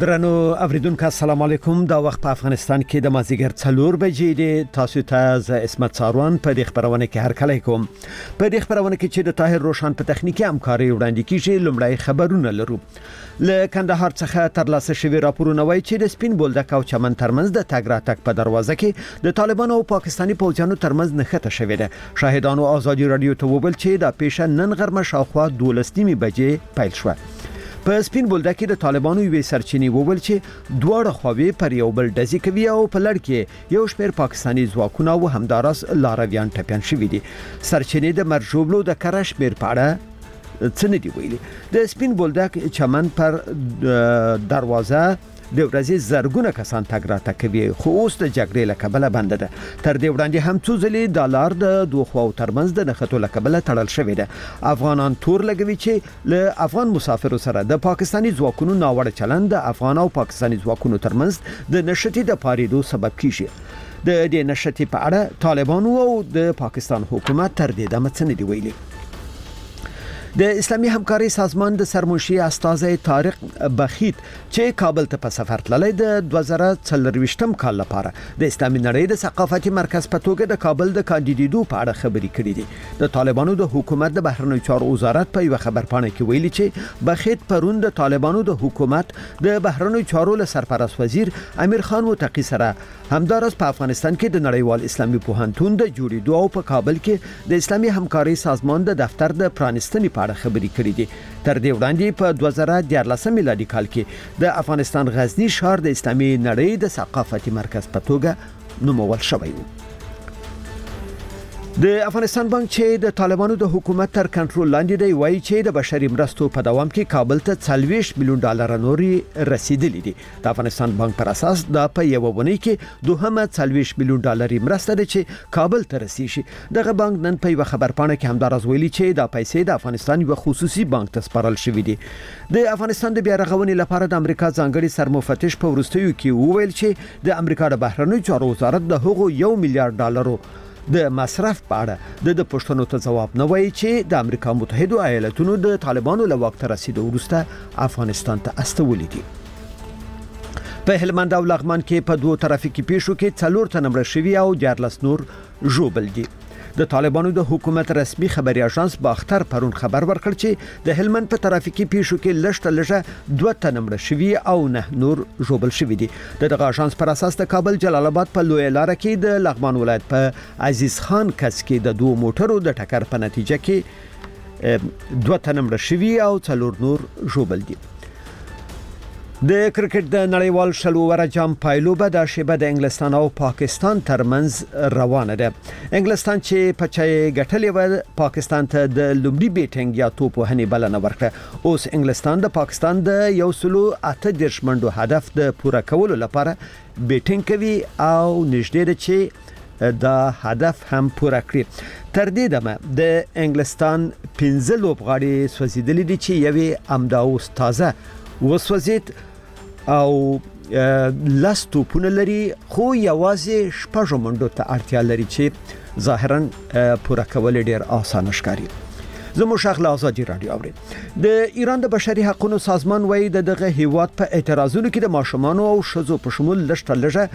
درنو اوریدونکو السلام علیکم. دا وخت په افغانستان کې د مازیګر 4 بجې د تاسو ته ز اسمت ساروان په دې خبرونه کې هرکلی کوم. په دې خبرونه کې چې د طاهر روشان په تخنیکی همکاري وړاندې کیږي لومړی خبرونه لرو. له کندهار څخه ترلاسه شوی راپورونه وایي چې د سپین بولدک او چمن ترمنځ د تګ راتګ په دروازه کې د طالبانو او پاکستاني پوځیانو ترمنځ نښته شوې ده. شاهدانو ازادي رادیو ته وویل چې دا پیښه نن غرمه شاوخوا 12 بجې پیل شوه. په سپین بولدک کې د طالبانو یوې سرچینې وویل چې دواړه خواوې پر یو بل ډزې کوي او په لړ کې یو شمېر پاکستاني ځواکونه او همداراز لارویان ټپيان شوي دي. سرچینې د مرجوبلو د کره شمېر په اړه څه نه دی ویلي. د سپین بولدک چمن پر دروازه د ورځې زرګونه کسان تګ راتګ کوي خو اوس د جګړې له کبله بند ده. تر دې وړاندې هم څو ځلې ډالر د دوه خواو ترمنځ د نښتو له کبله تړل شوی ده. افغانان تور لګوي چې له افغان مسافرو سره د پاکستاني ځواکونو ناوړه چلند د افغان او پاکستاني ځواکونو ترمنځ د نښتې د پاریدو سبب کیږي. د دې نښتې په اړه طالبانو او د پاکستان حکومت تر دې دمه څه نه دی ویلي. د اسلامي همکاري سازمان د سرمنشي استاذ طارق بخیت چې کابل ته په سفر تللی د 2024م کال لپاره د اسلامي نړۍ د ثقافتي مرکز په توګه د کابل د کاندیدېدو په اړه خبرې کړې دي. د طالبانو د حکومت د بهرنیو چارو وزارت په یو خبرپاڼه کې ویلي چې بخیت پرون د طالبانو د حکومت د بهرنیو چارو له سرپرست وزیر امیر خان متقی سره همدارس په افغانستان کې د نړیوال اسلامي پوهنتون د جوړېدو او په کابل کې د اسلامي همکاري سازمان د دفتر د پرانستنې په اړه خبرې کړې دي. تر دې وړاندې په 2014 میلادي کال کې د افغانستان غزنی ښار د اسلامي نړۍ د ثقافتي مرکز په توګه نومول شوی و. د افغانستان بانک چې د طالبانو د حکومت تر کنټرول لاندې دی وایي چې د بشري مرستو په دوام کې کابل ته 40 میلیون ډالر نوري رسیدلې دي. د افغانستان بانک پر اساس دا په یو ونی کې دوهمه 40 میلیون ډالر مرسته ده چې کابل ته رسیږي. دغه بانک نن په یو خبرپاڼه کې همدارز ویلي چې دا پیسې د افغانستان یو خصوصي بانک ته سپارل شوې دي. د افغانستان د بیا رغونې لپاره د امریکا ځانګړي سرمفتش په وروستیو کې وویل چې د امریکا د بهرنیو چارو وزارت د هغو 1 میلیارډ ډالرو د مصرف په اړه د پښتنو ته جواب نه وایي چې د امریکا متحده ایالاتونو د طالبانو له وخت رسیدو وروسته افغانستان ته استولې دي. په هلمند او لغمان کې په دوه ترافیکي پیښو کې 4 تنه مړه شوي او 14 نور ژوبل دي. د طالبانو د حکومت رسمي خبري اژانس باختر پرون خبر ورکړ چې د هلمند په ترافیکي پیښو کې لږه 2 تنه مړه شوي او 9 نور ژوبل شوي دي. دغه اژانس پر اساس د کابل جلال آباد په لوی لار کې د لغمان ولایت په عزیز خان کس کې د 2 موټرو د ټکر په نتیجه کې 2 تنه مړه شوي او 4 نور ژوبل دي. د کرکټ د نړیوال شلوره جام پایلوبه د شیبه د انګلستان او پاکستان ترمنځ روانه ده. انګلستان چې په چای ګټلې و پاکستان ته د لومړي بیټینګ یا توپ وهنې بلنه ورکړه. اوس انګلستان د پاکستان د 138 منډو هدف د پوره کولو لپاره بیټینګ کوي او نږدې ده چې دا هدف هم پوره کړي. تر دې دمه د انګلستان 15 لوبغاړي سوځیدلې دي چې یوې امداوس تازه وسوځید او لاستو پونه لري خو یوازې شپږ منډو ته اړتیا لري چې ظاهرا پوره کول ډیر آسان ښکاري. زموږ شغله ازادي رادیو اوري. د ایران د بشري حقوقو سازمان وایي دغه هیواد په اعتراضونو کې د ماشومان او شذو په شمول لږه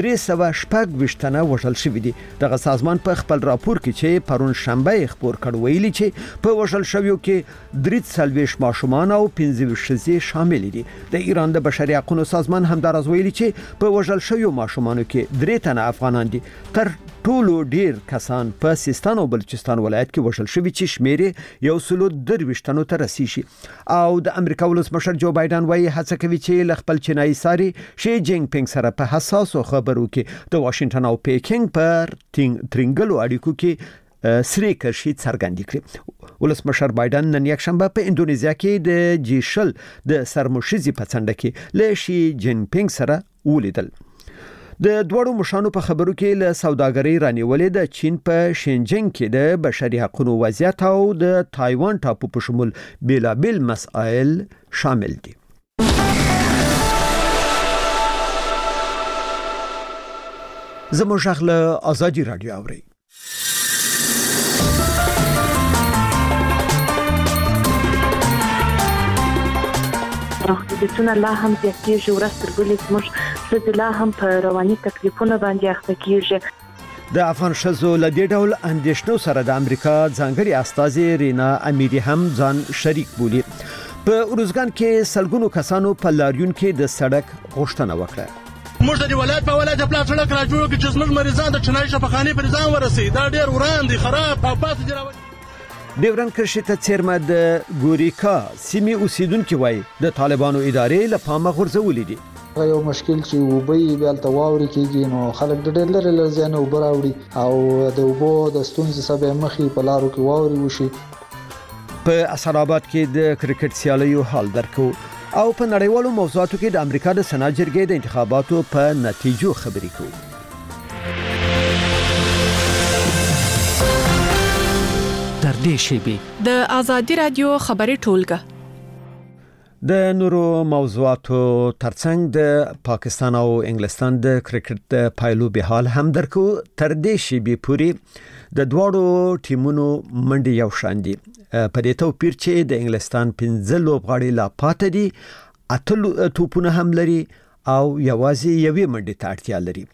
326 وژل شوی دي. دغه سازمان په خپل راپور کې چې پرون شنبه خبر کړ ویلي چې په وژل شویو کې 340 ماشومان او 15 ښځې شامل دي. د ایران د بشري حقوقو سازمان همدارز ویلي چې په وژل شویو ماشومانو کې 3 تنه افغانان دي. تر ټولو ډیر کسان په سیستان او بلوچستان ولایت کې وژل شوي چې شمیر 123 تنو ته رسیږي. او د امریکا ولسمشر جو بایدن وايي هڅه کوي چې خپل چینایي ساري شي جینګ پینګ سره په حساسو خبرو کې د واشنگټن او پیکینګ پر ترنګلو اړیکو کې سری کرشي څرګندې کړې. ولسمشر بایدن نن یکشنبه په اندونیزیا کې د جیشل د سرمشيزي په څنډه کې له شي جین پینګ سره ولیدل. د دوړو مشانو په خبرو کې له سوداګرۍ رانیولې د چین په شینجینګ کې د بشري حقوقو وضعیت او د تایوان ټاپو په شمول بیلابل مسائل شامل دي. زموږ شغله ازادي رادیو اوري. محدودیتونه لا هم زیاتېږي، ورځ تر بلې زموږ ښځې لا هم په رواني تکلیفونو باندې اخته کېږي. د افغان ښځو له دې ډول اندېښنو سره د امریکا ځانګړي استازي رینا امیری هم ځان شریک بولي. په اروزګان کې سلګونو کسانو په لاریون کې د سړک غوښتنه وکړه. موږ د ولایت په ولایت خپل سړک را جوړ کړو چې زموږ مریضان د چنای شفاخانه پر ځان ورسي. دا ډیر وران دي، خراب او پاتې دي. ډیورن کرښې ته څیرمه د ګوریکا سیمې اوسیدونکو وایي د طالبانو ادارې له پامه غورځولې دي. یو مشکل چې وبې بیلته واوري کېږي نو خلک د ډېر لري لزانه وبراوړي او د وبو د ستونزې سبب مخې په لارو کې واوري وشي. په اسعد آباد کې د کرکټ سیالیو حال درکو او په نړیوالو موضوعاتو کې د امریکا د سنا جرګې د انتخاباتو په نتیجو خبرې کوو. تر دې شیبې د آزادی رادیو خبري ټولګه د نورو موضوعاتو ترڅنګ د پاکستان او انګلستان د کرکټ د پایلو به حال هم درکو. تر دې شیبې پوری د دواړو ټیمونو منډي یو شان دي، په دې توپیر چې د انګلستان 15 لوبغاړي لا پاتې دي، اته توپونه هم لري او یوازې یوې منډي ته اړتیا لري.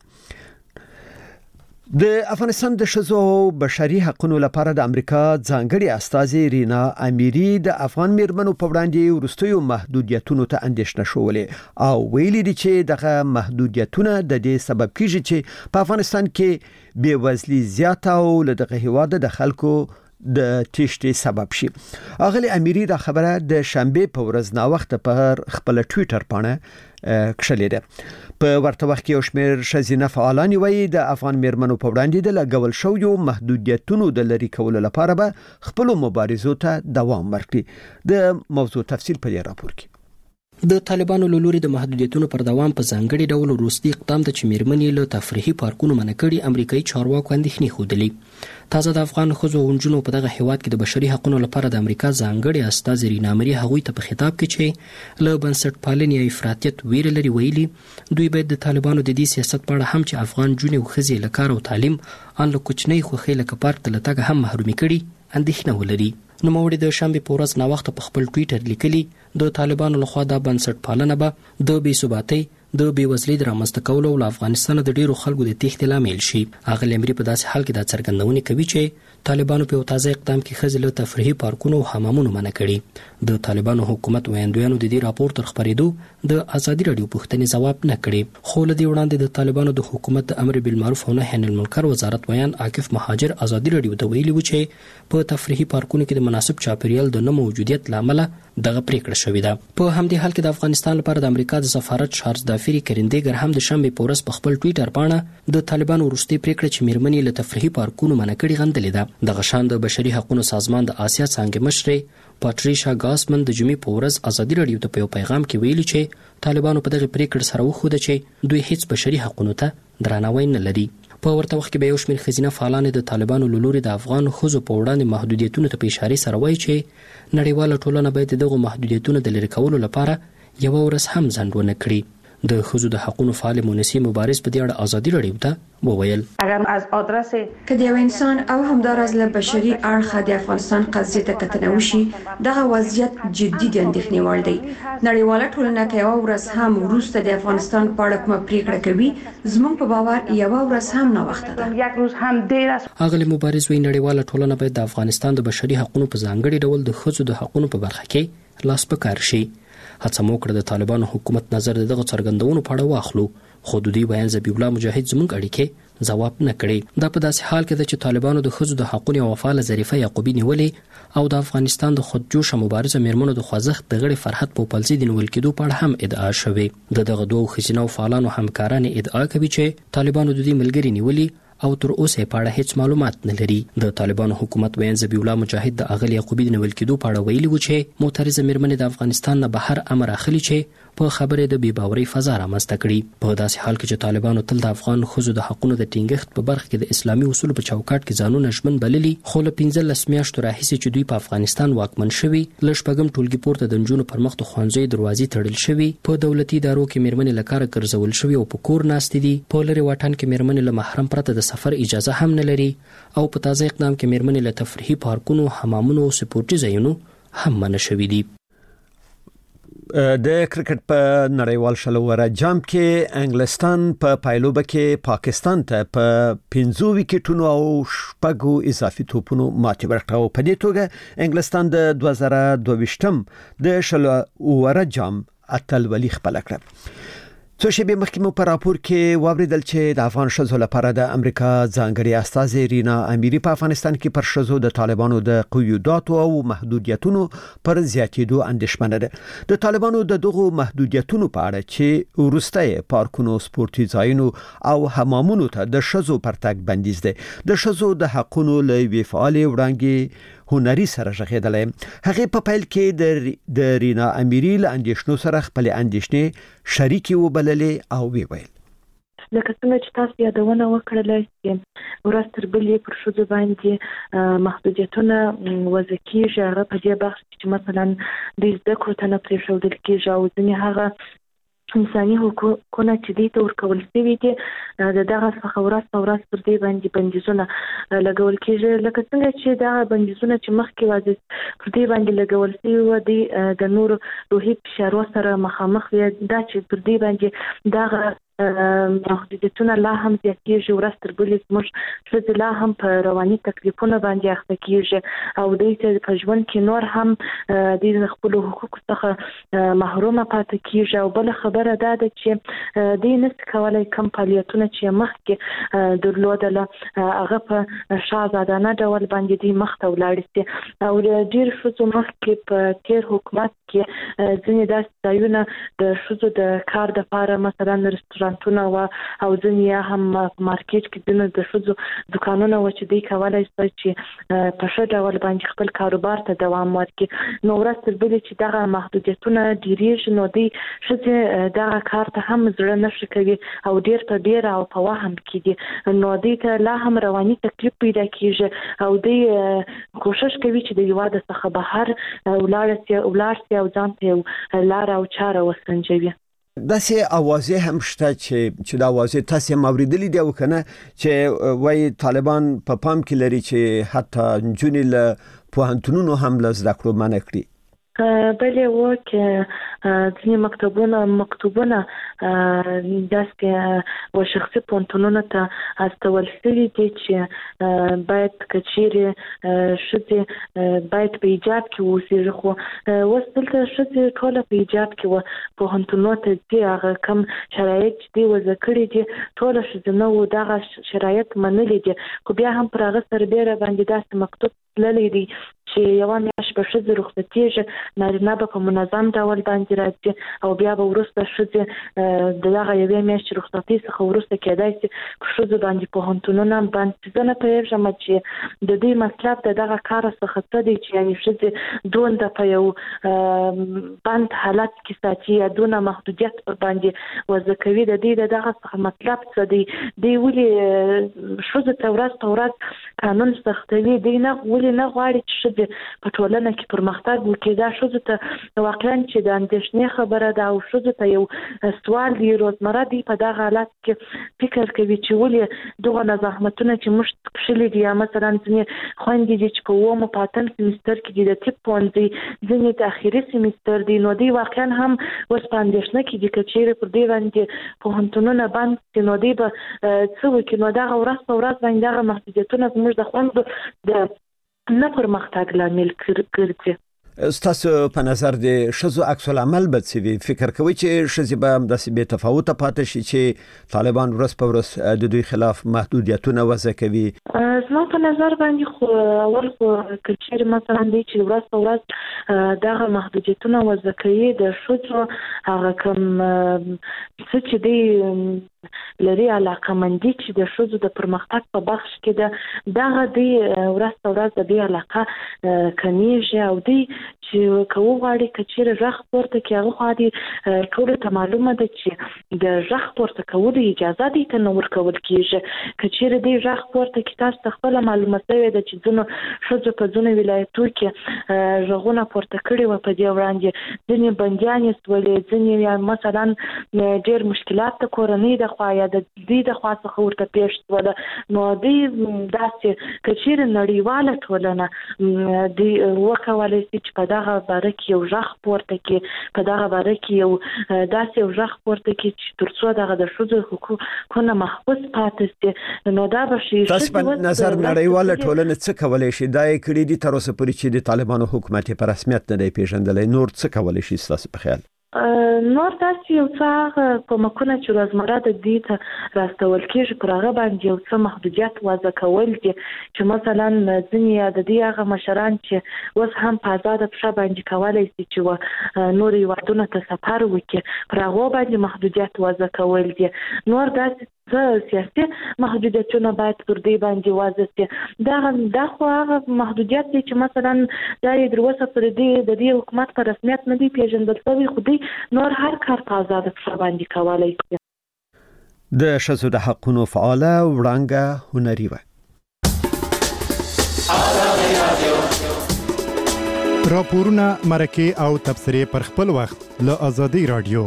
د افغانستان د ښځو بشري حقوقو لپاره د امریکا ځانګړي استازي رینا امیری د افغان میرمنو په وړاندې ورستیو محدودیتونو ته اندېښنه شولې او ویلي دي چې دغه محدودیتونه د دې سبب کیږي چې په افغانستان کې بېوزلي زیاته او له دغه هیواد د خلکو د تشتي سبب شي. اغلی امیری دا خبره د شنبه په ورځ نا وخت په خپل ټوئیټر باندې کښلې ده. په ورته وخت کې یو شمېر ښځینه فعالان وایي د افغان میرمنو په وړاندې د لګول شویو محدودیتونو د لرې کولو لپاره به خپل مبارزو ته دوام ورکړي. د موضوع تفصیل په دې راپور کې. د طالبانو له لوري د محدودیتونو پر دوام په ځانګړي ډول وروستي اقدام ته چې میرمنې له تفریحي پارکونو منع کړي امریکایي چارواکو اندېښنې ښودلې. تازه د افغان ښځو او نجونو په دغه هیواد کې د بشري حقوقو لپاره د امریکا ځانګړي استازي رینا امیری هغوی ته په خطاب کې چې له بنسټپالنې او افراطیت ویره لري ویلي دوی باید د طالبانو د دې سیاست په اړه هم چې افغان جونې او ښځې له کار او تعلیم ان له کوچنۍ خوښۍ لکه پارک ته له تګه هم محرومي کړي اندېښنه ولري. نوموړي د شنبه په ورځ نا وخت په خپل ټوئیټر لیکلي د طالبانو لخوا د بنسټپالنه به د بې ثباتۍ د بېوزلۍ د رامنځته کولو او افغانستان د ډیرو خلکو د تېښتې لامل شي. اغلی امیری په داسې حال کې دا څرګندونه کوي چې طالبانو په یو تازه اقدام کې ښځې له تفریحي پارکونو او حمامونو منع کړي. د طالبانو حکومت ویاندویانو د دې راپور تر خپرېدو د ازادي رادیو پوښتنې ځواب نه کړي، خو له دې وړاندې د طالبانو د حکومت د امر بالمعروف او نهي عن المنکر وزارت ویان عاکف مهاجر ازادي رادیو ته ویلي و چې په تفریحي پارکونو کې د مناسب چاپیریال د نه موجودیت لامل دغه پریکړه شوې ده. په همدې حال کې د افغانستان لپاره د امریکا د سفارت چارلز دافری کرندګر هم د شنبه په ورځ په خپل ټوئیټر باندې د طالبانو وروستي پریکړه چې میرمنې له تفریحي پارکونو منع کړي غندلې ده. دغه شان د بشري حقوقو سازمان د آسیا څانګې مشر پاتریشا ګاسمن د جمعې په ورځ ازادي رادیو ته په یو پیغام کې ویلي چې طالبانو په دغه پریکړه سره وښوده چې دوی هیڅ بشري حقوقو ته درناوی نه لري. په ورته وخت کې به یو شمېر ښځینه فعالان د طالبانو له لوري د افغان ښځو په وړاندې محدودیتونو ته په اشارې سره وایي چې نړیواله ټولنه باید دغه محدودیتونو د لرې کولو لپاره یو ورځ هم ځنډ ونه کړي. د ښځو د حقوقو فعال مونسی مبارز په دې اړه ازادي رادیو ته وویل اگر از آدرس که د انسان او همدارز له بشري اړخه د افغانستان قضیې ته کتنه وشي دغه وضعیت جدي د اندېښنې وړ دی. نړیواله ټولنه که یو ورځ هم وروسته د افغانستان په اړه کومه پریکړه کوي زموږ په باور یو ورځ هم ناوخته ده. یک روز هم دیر است. اغلی مبارز وی نړیواله ټولنه باید د افغانستان د بشري حقوقو په ځانګړي ډول د ښځو د حقوقو په برخه کې لاس په کار شي. هڅه مو کړه د طالبانو حکومت نظر دغه څرګندونو په اړه واخلو، خو د دوی بیان ذبیح الله مجاهد زموږ اړیکې ځواب نه کړي. دا په داسې حال کې ده چې طالبانو د ښځو د حقوقو او فعاله ظریفه یعقوبی نیولې او د افغانستان د خودجوشه مبارزه میرمنو د خوځښت د غړي فرحت پوپلزي د نیول کېدو په اړه هم ادعا شوې. دغه دوه ښځینه فعالانو همکاران ادعا کوي چې طالبانو د دې ملګري نیولې او تر اوسه په اړه هیڅ معلومات نه لري. د طالبانو حکومت ویان ذبیح الله مجاهد د اغلی یعقوبی د نیول کېدو په اړه ویلي و چې معترضه میرمنې د افغانستان نه بهر امر اخلي چې په خبره د بې باورۍ فضا رامنځته کړي. په داسې حال کې چې طالبانو تل د افغان ښځو د حقوقو د ټینګښت په برخه کې د اسلامي اصولو په چوکاټ کې ځانونه ژمن بللي، خو له 15 میاشتو راهیسې چې دوی په افغانستان واکمن شوي له شپږم ټولګي پورته د نجونو پر مخ د ښوونځیو دروازې تړل شوي، په دولتي ادارو کې میرمنې له کاره ګرځول شوي او په کور ناستې دي، په لرې واټن کې میرمنې له محرم پرته د سفر اجازه هم نه لري او په تازه اقدام کې میرمنې له تفریحي پارکونو، حمامونو او سپورټي ځایونو هم منع شوي دي. د کرکټ په نړیوال شلوره جام کې انګلستان په پایلوبه کې پاکستان ته په 15 وکټونو او شپږو اضافي توپونو ماتې ورکړه. په دې توګه انګلستان د 2022م د شلوره جام اتلولي خپل کړ. څو شېبې مخکې مو په راپور کې واوریدل چې د افغان شذو لپاره د امریکا ځانګړي استازي رینا امیری په افغانستان کې پر شذو د طالبانو د قیوداتو او محدودیتونو پر زیاتېدو اندېښمنه ده. د طالبانو د دغو محدودیتونو په اړه چې ورسته پارکونو، سپورتي ځایونو او حمامونو ته د شذو پرتګ بندیز ده. د شذو د حقونو لوی فعال وړاندې هنري سره ژغېدلې. هغه په پیل کې د رینا امیری له اندېښنو سره خپل اندېښنې شریکي وبللې او ویل لکه څنګه چې تاسو یادونه وکړله چې ورځ تر بلې پر شذو باندې محدودیتونه وضع کیږي. هغه په دې بخش چې مثلا د زده کړو ته نه پرېښودل کیږي او ځینې هغه انساني حقوقونه چې دې ته ورکول شوي دي د دغه څخه ورځ پر دې باندې بندیزونه لګول کیږي. لکه څنګه چې دغه بندیزونه چې مخکې واځي پر دې باندې لګول شوي و د نورو روحي فشارو سره مخامخ وي، دا چې پر دې باندې دغه محدودیتونه لا هم زیاتېږي. ورځ تر بلې زموږ ښځې لا هم په رواني تکلیفونو باندې اخته کیږي او دوی ته په ژوند کې نور هم د خپلو حقوقو څخه محرومه پاتې کیږي. او بل خبره دا ده چې دوی نشي کولای کوم فعالیتونه چې مخکې درلودله هغه په شاهزادانه ډول باندې دوی مخته ولاړ شي. او ډېر ښځو مخکې په تیر حکومت کې ځینې داسې ځایونه د ښځو د کار دپاره مثلا رستورانتونه او ځینې هم مارکیټ کې ځینې د ښځو دکانونه و چې دوی کولی شول چې په ښه ډول باندې خپل کاروبار ته دوام ورکړي. نو ورځ تر بلې چې دغه محدودیتونه ډېرېږي نو دوی ښځې دغه کار ته هم زړه نه ښه کوي او ډېر په بیره او په وهم کې دي. نو دوی ته لا هم رواني تکلیف پیدا کیږي او دوی کوشش کوي چې د هېواد څخه بهر ولاړ شي او ځان ته لاره او چاره وسنجوي. داسې اوازې هم شته چې د اوازې تاسو هم اوریدلې دي او کنه چې وایي طالبان په پام کې لري چې حتی نجونې له پوهنتونونو هم له زده کړو منع کړي. بلې و چې ځینې مکتوبونه داسې و شخصي پوهنتونونو ته استول شوي دي چې باید که چیرې ښځې باید په حجاب کې اوسېږي. خو اوس دلته ښځې ټوله په حجاب کې و پوهنتونونو ته ځي. هغه کم شرایط چې دوی وضع کړي دي ټوله ښځینه و دغه شرایط منلي دي. خو بیا هم پر هغه سربیره باندې داسې مکتوب تللی دی چې یوه میاشت به ښځې رخصتېږي، نارینه به په منظم ډول باندې راځي او بیا به وروسته ښځې د دغه یوې میاشتې رخصتۍ څخه وروسته کېدای شي په ښځو باندې پوهنتونونه بند شي. زه نه پوهېږم چې د دوی مطلب د دغه کار څخه څه دی چې یعنې ښځې دونه په یو بند حالت کې ساتي یا دونه محدودیت باندې وضع کوي. د دوی د دغه څخه مطلب څه دی؟ دوی ولې ښځو ته ورځ په ورځ قانون سختوي؟ دوی ولې نه غواړي چې ښځې په ټولنه کې پرمختګ وکړي؟ دا ښځو ته واقعا چې د اندېښنې خبره ده او ښځو ته یو سوال دی. روزمره دوی په دغه حالت کې فکر کوي چې ولې دغه زحمتونه چې موږ کښلي دي یا مثلا ځینې خویندې دي چې په 9 او 10 سیمستر کې دي د طب پوهنځي، ځینې د اخري سیمستر دي، نو دوی واقعا هم اوس په اندېښنه کې دي که چیرې پر دې باندې پوهنتونونه بند شي نو دوی به څه وکړي. نو دغه ورځ په ورځ باندې دغه محدودیتونه زموږ د خویندو د نه پرمختګ لامل ګرځي. ستاسو په نظر د ښځو عکس العمل به څه وي؟ فکر کوئ چې ښځې به همداسې بې تفاوته پاتې شي چې طالبان ورځ په ورځ د دوی خلاف محدودیتونه وضع کوي؟ زما په نظر باندې خو اول خو که چیرې مثلا دی چې ورځ په ورځ دغه محدودیتونه وضع کوي د ښځو هغه کوم څه چې دی لري علاقمندي چې د ښځو د پرمختګ په بخش کې ده دغه دی ورځ په ورځ د دې علاقه کمیږي او دی چې که وغواړي که چیرې غږ پورته کړي هغه خو دې ټولو ته معلومه ده چې د غږ پورته کولو اجازه دې ته نه ورکول کېږي. که چیرې دې غږ پورته کړي تاسو ته خپله معلومه شوې ده چې ځینو ښځو په ځینو ولایتونو کې غږونه پورته کړي وو په دې وړاندې، ځینې بندیانې شولې، ځینې مثلا ډېر مشکلات د کورنۍ د د خوا یا د دې د خوا څخه ورته پیښ شول نو دې داسې کچیر نړیواله ټولنه د وکولای شي چې په دغه باره کې یو ژغ پورته کړي په دغه باره کې یو داسې یو ژغ پورته کړي چې ترڅو دغه د ښځو حقوقونه محفوظ پاتې شي نو دا به شي تاسو په نظر نړیواله ټولنه څه کولای شي دا یې کړي دي تر اوسه پورې چې د طالبانو حکومت په رسمیت نه دی پیژندلی نور څه کولای شي تاسو په خیال نور داسې یو څه کومکونه چې روزمره د دې ته راستول کېږي پر هغه باندې یو څه محدودیت وضع کول دي چې مثلا ځینې د دې هغه مشران چې اوس هم په آزاده پښه باندې کولی شي چې نور هیوادونو ته سفر وکړي پر هغو باندې محدودیت وضع کول دي نور داسې سیاسي محدودیتونه باید پر دې باندې وضع شي دا خو هغه محدودیت دی چې مثلا دا یې تر اوسه پورې د دې حکومت په رسمیت نه دی پیژندل شوی خو دی نور هر کار په آزاده پښه باندې کولی شي. د ښځو د حقونو فعاله وړانګه هنري وه. راپورونه مرکې او تبصرې پر خپل وخت له آزادۍ رادیو.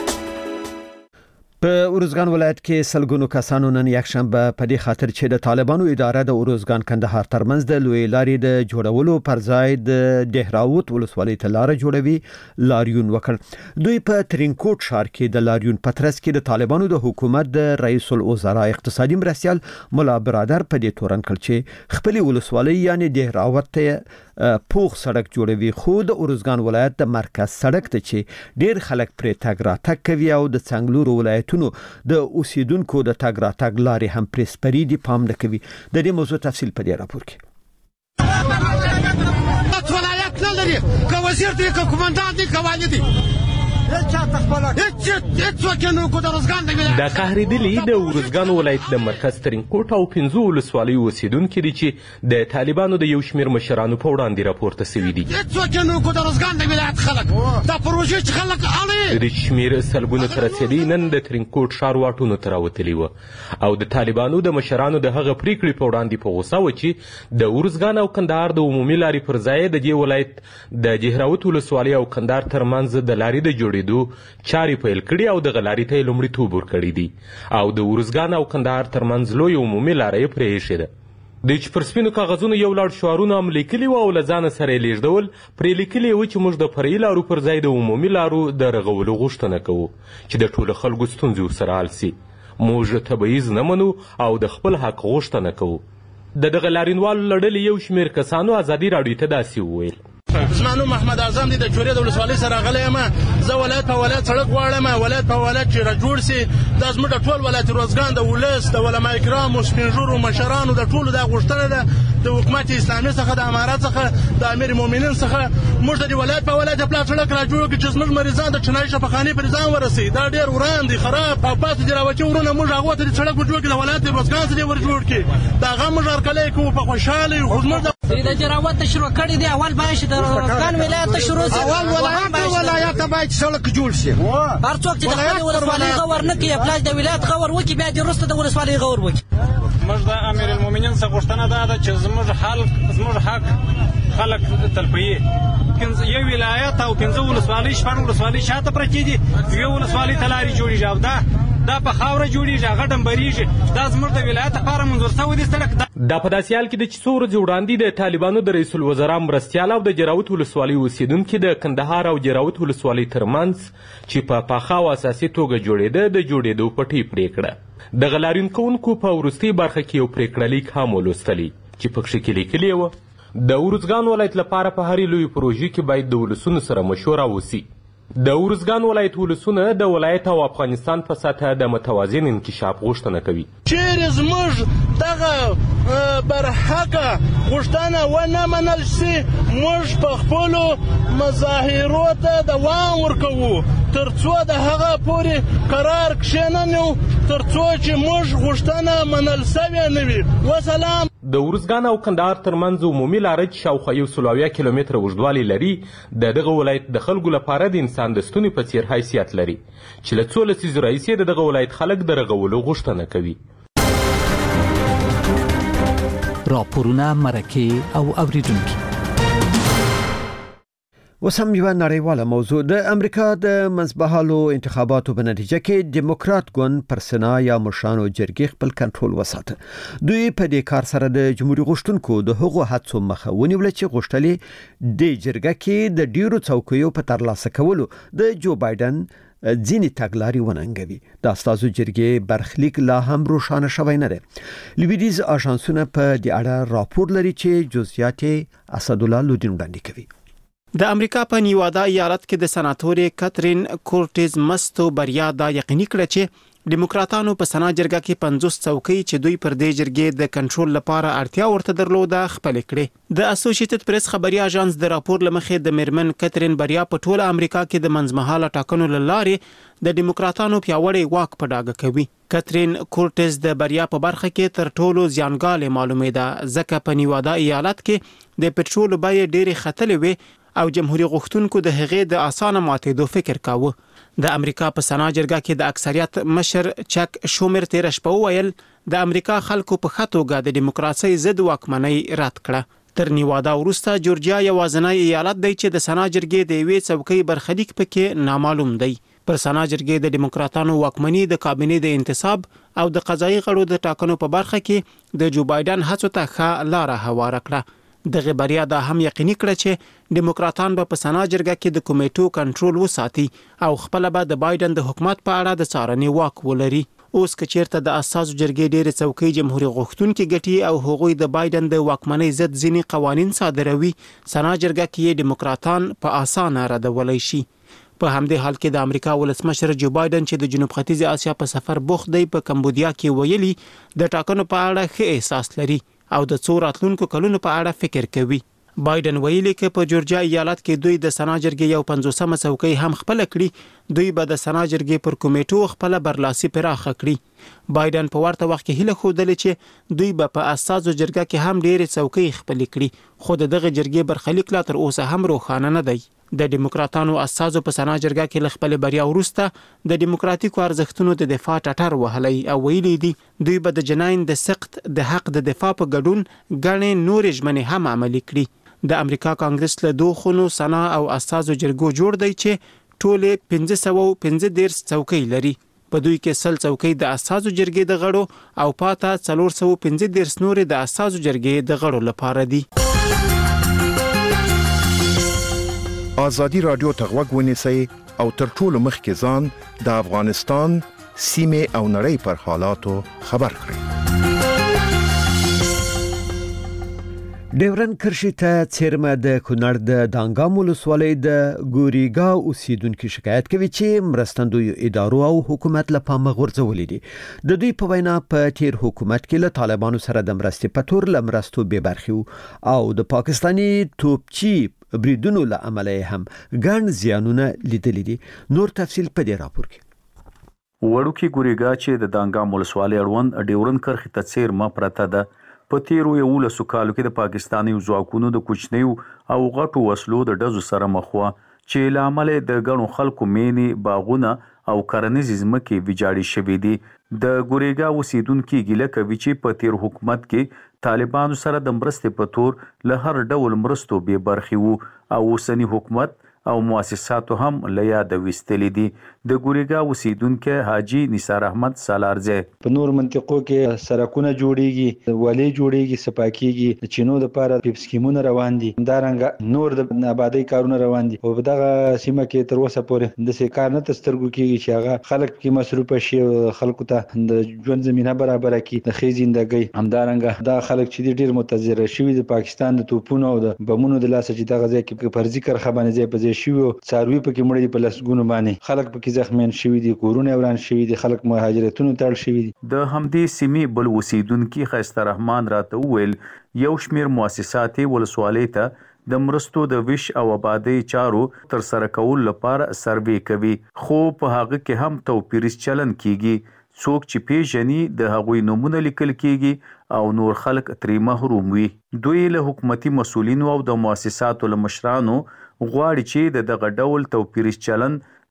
په اروزګان ولایت کې سلګونو کسانو نن یکشنبه په دې خاطر چې د طالبانو اداره د اروزګان کندهار ترمنځ د لوی لارې د جوړولو پر ځای د دهراوت ولسوالۍ ته لار جوړوي لاریون وکړ. دوی په ترینکوټ ښار کې د لاریون پترس کې د طالبانو د حکومت د رئیس الوزرا اقتصادي مرستیال مولا برادر په دې تورن کړ چې خپل ولسوالۍ یعنی دهراوت ته پوخ سړک جوړوي خو د اروزګان ولایت د مرکز سړک ته چې ډیر خلک پرې تګ راتګ کوي او د څنګلورو ولایتونو د اوسیدونکو د تګ راتګ لارې هم پرې سپري دي پام نه کوي. د دې موضوع تفصیل په دې راپور کې ولایت نه لري که وزیر دی که کومندان دی که والی دی د قهردلی د اروزګان ولایت د مرکز ترینکوټ او 15 ولسوالیو اوسیدونکي دي چې د طالبانو د یو شمېر مشرانو په وړاندې راپورته سوي دي. د شمېر سلګونو ته رسېدي نن د ترینکوټ ښار واټونو ته راوتلي وه او د طالبانو د مشرانو د هغه پریکړې په وړاندې په غوسه وه چې د اروزګان او کندهار د عمومي لارې پر ځای د دې ولایت د جهراوت ولسوالۍ او کندهار ترمنځ د لارې د جوړېدو چاري پیل کړي او د غلاري ته لومړیتوب ورکړی دي او د اروزګان او کندهار ترمنځ لوی عمومي لاره یې پرې ایښې ده. د چې پر سپینو کاغذونو یو لړ شعارونه هم لیکلي وو او له ځانه سره یې لیږدول پرې لیکلي وو چې موږ د فرعي لارو پر ځای د عمومي لارو د رغولو غوښتنه کوو چې د ټولو خلکو ستونزې ورسره حل سي. موږ تبعیض نه منو او د خپل حق غوښتنه کوو. د دغه لاریونوالو له ډلې یو شمېر کسانو ازادي راډیو ته داسې وویل. زما نوم محمد اعظم دی د جوړې د ولسوالۍ سره راغلی یم. زه ولایت په ولایت سړک غواړم ولایت په ولایت چې راجوړ سي دا زموږ د ټول ولایت روزګان د ولس د علما کرامو سپینږیرو مشرانو د ټولو دا غوښتنه ده د حکومت اسلامي څخه د امارات څخه د امیر المؤمنین څخه موږ د ولایت په ولایت پلا سړک راجوړ کړو چې زموږ مریضان د چنای شفاخانې پر ځان ورسي دا ډیر وران دي خراب او پاتې دي راوچې ورونه موږ هغه ته سړک جوړ کړو د ولایت روزګان سره ورجوړ کړي دا غو موږ هرکلی کوو په خوشاله خو موږ د جراوت شروع کړی دی اول باید د روزګان ولایت شروع شي اول ولایت باید سړک جوړ شي هر څوک چې د خپل ولسوالۍ غور نه کوي پلاج د ولایت غور وکي بیا د رسته د ولسوالۍ غور وکي. موږ د امیر المؤمنین څخه غوښتنه ده چې زموږ حق خلک تلپوي یو ولایت او 15 ولسوالۍ شپږ ولسوالۍ شاته پرتې دي یو ولسوالۍ ته لارې جوړېږي او دا په خاوره جوړېږي هغه ډمبرېږي دا زموږ د ولایت لپاره منظور شوی دی سړک. دا په داسې حال کې ده چې څو ورځې وړاندې د طالبانو د رئیس الوزرا مرستیال او د جراوت ولسوالۍ اوسیدونکي د کندهار او جراوت ولسوالۍ ترمنځ چې په پاخه او اساسي توګه جوړېده د جوړېدو پټۍ پرې کړه. د لاریون کوونکو په وروستۍ برخه کې یو پرېکړه لیک هم ولوستلی چې پکښې کې لیکلي وه د اروزګان ولایت لپاره په هرې لویې پروژې کې باید د ولسونو سره مشوره وسي. د اروزګان ولایت ولسونه د ولایت او افغانستان په سطحه د متوازن انکشاف غوښتنه کوي. چیرې زموږ دغه برحقه غوښتنه ونه منل سي موږ په خپلو مظاهرو ته دوام ورکوو تر څو د هغه پورې قرار کښېننو تر څو چې موږ غوښتنه منل سوې نه وي. وسلام. د اروزګان او کندهار ترمنځ عمومي لاره چې شاوخوا 170 کیلومتره اوږدوالی لري د دغه ولایت د خلکو لپاره د انسان د ستوني په څیر حیثیت لري چې له څو لسیزو راهیسې د دغه ولایت خلک د رغولو غوښتنه کوي. راپورونه مرکې او اوریدونکي وسم یو نړیواله موضوع د امریکا د منځمهالو انتخاباتو په نتیجه کې دیموکرات ګوند پر سنا یا مشرانو جرګې خپل کنټرول وساته. دوی په دې کار سره د جمهوریت غوښتونکو د هغو هڅو مخه ونیول چې غوښتلې د جرګه کې د ډیرو څوکیو په ترلاسه کولو د جو بایدن ځینې تګلارې وننګوي. د استازو جرګې برخلیک لا هم روښانه شوی نه دی. لویدیز آژانسونه په دې اړه راپور لري چې جزئیات اسدالله لودین وړاندې کوي. د امریکا په نیوادا ایالت کې د سناتورې کاترین کورټز مستو بریا دا یقیني کړه چې دیموکراتانو په سنا جرګه کې 50 څوکۍ چې دوی پر دې جرګې د کنټرول لپاره اړتیا ورته درلوده خپل کړي. د اسوسییټډ پریس خبري اژانس د راپور لمخې د میرمن کاترین بریا په ټوله امریکا کې د منځمهاله ټاکنو لارې د دیموکراتانو پیاوړی واک په ډاګه کوي. کاترین کورټز د بریا په برخه کې تر ټولو زیانګاله معلومه ده ځکه په نیوادا ایالت کې د پټرول بیې ډېرې ختلې وي او جمهوریت غوښتونکو د هغې د اسانه ماتېدو فکر کاوه. د امریکا په سنا جرګه کې د اکثریت مشر چک شومر تیر شپه ویل د امریکا خلکو په خاطوګه د دیموکراسي ضد واکمنۍ رد کړه. تر نیوادا وروسته جورجیا یوازینی ایالت دی چې د سنا جرګې د یوې څوکۍ برخلیک پکې نامعلوم دی. پر سنا جرګې د دیموکراتانو واکمنۍ د کابینې د انتصاب او د قضایي غړو د ټاکنو په برخه کې د جو بایدن هڅو ته ښه لار هواره کړه. دغه بریا دا هم یقیني کړه چې دیموکراتان به په سنا جرګه کې د کمیټو کنټرول وساتي او خپل به د بایدن د حکومت په اړه د څارنې واک ولري. اوس که چیرته د اساسو جرګې ډېر څوکۍ جمهوریت غوښتونکي ګټي او هغوی د بایدن د واکمنۍ ضد ځینې قوانين صادروي، سنا جرګه کې دیموکراتان په اسانه ردولای شي. په همدې حال کې د امریکا ولسمشر جو بایدن چې د جنوب ختیځ اسیا په سفر بوخت دی په کمبودیا کې ویلي د ټاکنو په اړه ښه احساس لري او د څو راتلونکو کلونو په اړه فکر کوي. بایدن ویلي چې په جورجیا ایالت کې دوی د سنا جرګې یو 50مه څوکۍ هم خپل کړي. دوی به د سنا جرګې پر کمیټو خپل برلاسي پراخه کړي. بایدن په ورته وخت کې هیله خوده چې دوی به په اساسو جرګه کې هم ډېر څوکۍ خپل کړي. خو دغه جرګې برخلیک لا تر اوسه هم روښانه نه دی. د دیموکراتانو اساسو په سنا جرګه کې لخپل بریا وروسته د دیموکراتیکو ارزښتونو د دفاع ټټر وهلی او ویلي دي دوی به د جناین د سخت د حق د دفاع په ګډون غنې نورې ژمنې هم عملي کړي. د امریکا کانګرس له دوه خونو سنا او اساسو جرګو جوړ دی چې ټوله 515 څوکۍ لري. په دوی کې 100 څوکۍ د اساسو جرګې د غړو او پاته 415 نورې د اساسو جرګې د غړو لپاره دي. آزادی رادیو تغوږ ونیسئ او تر ټولو مخکې ځان د افغانستان سیمه او نړۍ پر حالاتو خبر کړئ. ډیورن کرښې ته څیرمه د کونړ د دانګام ولسوالۍ د ګوریګا اوسیدونکو شکایت کوي چې مرستندویو ادارو او حکومت له پامه غورځولې دي. د دوی په وینا په تیر حکومت کې له طالبانو سره د مرستې په تور لمرستو بې برخې او د پاکستاني توپچی بریدونو له امله هم ګڼ زیانونه لیدلې دي. نور تفصیل په دې راپور کې. وړوکی ګوریګا چې د دانګام ولسوالۍ اړوند ډیورن کرښې ته څیرمه پرته ده په تیرو 11 کالو کې د پاکستاني ځواکونو د کوچنیو او غټو وسلو د ډزو سره مخ وه چې له امله د ګڼو خلکو مینې باغونه او کرنیزې ځمکې ویجاړې شوې دي. د ګوریګا اوسیدونکي ګیله کوي چې په تیر حکومت کې طالبانو سره د مرستې په تور له هر ډول مرستو بې برخې وو او اوسنی حکومت او مؤسساتو هم له یاده ویستلې دي. د ګوریګا اوسیدونکي حاجی نثار احمد سالارزی په نور منطقو کې سړکونه جوړیږي، ولې جوړیږي، سپاکیږي، د چینو لپاره پیپ سکیمونه روان دي، همدارنګه نور د آبادی کارونه روان دي او په دغه سیمه کې تر اوسه پورې د کار نه تسترګو کېږي چې هغه خلک کې مصروف شي او خلکو ته د ژوند زمينه برابر کړي د ښې زندګۍ. همدارنګه دا خلک چې ډیر متضرر شوي د پاکستان د توپونو او د بمونو د لاسه چې دغه ځای کې فرضي کرخه باندې ځای په ځای شوي څاروي پکې مړ دي، په لسګونو باندې خلک پکې زخمیان شوي دي، کورونه وران شوي دي، خلک مهاجرتونو ته اړ شوي دي. د همدې سیمې بل اوسیدونکي خیسته رحمان راته وویل یو شمیر مؤسسات ولسوالۍ ته د مرستو د ویش او آبادی چارو تر سره کول لپاره سروې کوي، خو په هغه کې هم توپیریز چلن کیږي. څوک چې پیژني د هغوی نومونه لیکل کیږي او نور خلک ترې محروم وي. دوی له حکومتي مسولینو او د مؤسساتو له مشرانو غواړي چې دغه ډول توپیریز چلن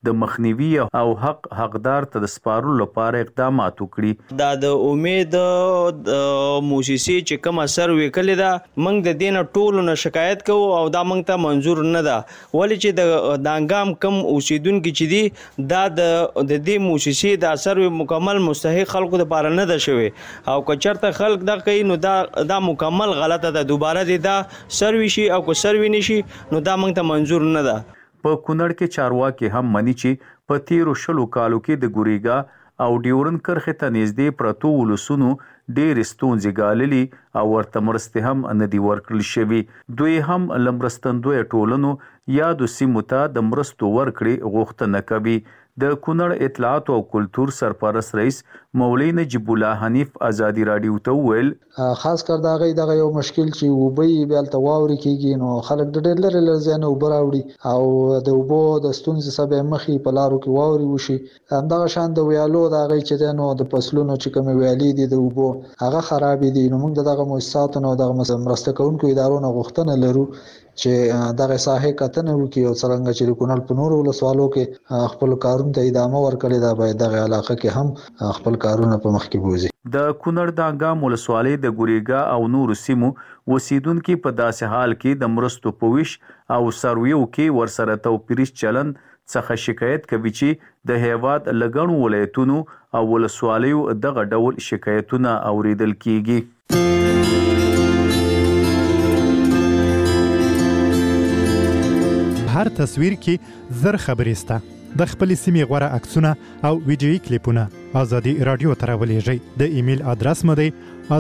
د مخنیوي او حقدار ته د سپارلو لپاره اقدامات وکړي. دا د امید موسسې چې کوم اثر وکړي دا موږ د دین ټولو نه شکایت کوو او دا موږ ته منظور نه ده، ولې چې د دانګام کم اوسیدونکو چې دي دا د دې موسسې د اثر مکمل مستحق خلکو لپاره نه ده شوی او کچرته خلک دا کوي نو دا مکمل غلطه ده، دوباره دې دا سروي شي او کو سروي نشي نو دا موږ ته منظور نه ده. په کونړ کې چارواکي هم مني چې په تیرو 20 کالو کې د ګوریګا او ډیورن کرخه ته نږدې پرتو ولسونو ډېر ستونزې ګاللي او ورته مرستې هم نه دي ورکړل شوي. دوی هم لمرستندوی ټولنو یادو سیمو ته د مرستو ورکړې غوښتنه کوي. د کونړ اطلاعات او کلتور سرپرست رئیس مولوی نجیب الله حنیف ازادي رادیو ته ویل خاص کر دغه یو مشکل چې وبي بیلته واوري کیږي نو خلک د ډېر لري لزانه وبراوړي او د وبو د ستونزې سبب مخې په لارو کې واوري وشي. همدغه شان د ویالو دغه چې نو د فصلونو چې کوم ویالي دي د وبو هغه خراب دي نو موږ دغه مؤسساتو نو دغه مرسته کوونکو ادارو نه غوښتنه لرو چې دغه ساحه کتنه وکړي او څنګه چې کونړ په نورو ولسوالو کې خپل کارونه ته ادامه ورکړي دا باید دغه علاقه کې هم خپل کارونه په مخ کې بوزي. د کونړ دانګام ولسوالۍ د ګوریګا او نورو سیمو اوسیدونکو په داسې حال کې د مرستو په ویش او سرویو کې ورسره توپیریش چلن څخه شکایت کوي چې د هیواد لګڼو ولایتونو او ولسوالیو دغه ډول شکایتونه اوریدل کیږي. هر تصویر کې زر خبرې سته. د خپل سیمې غوړه عکسونه او ویډیويي کلیپونه ازادي رادیو ته راولېږئ. د ایمیل ادرس مو دی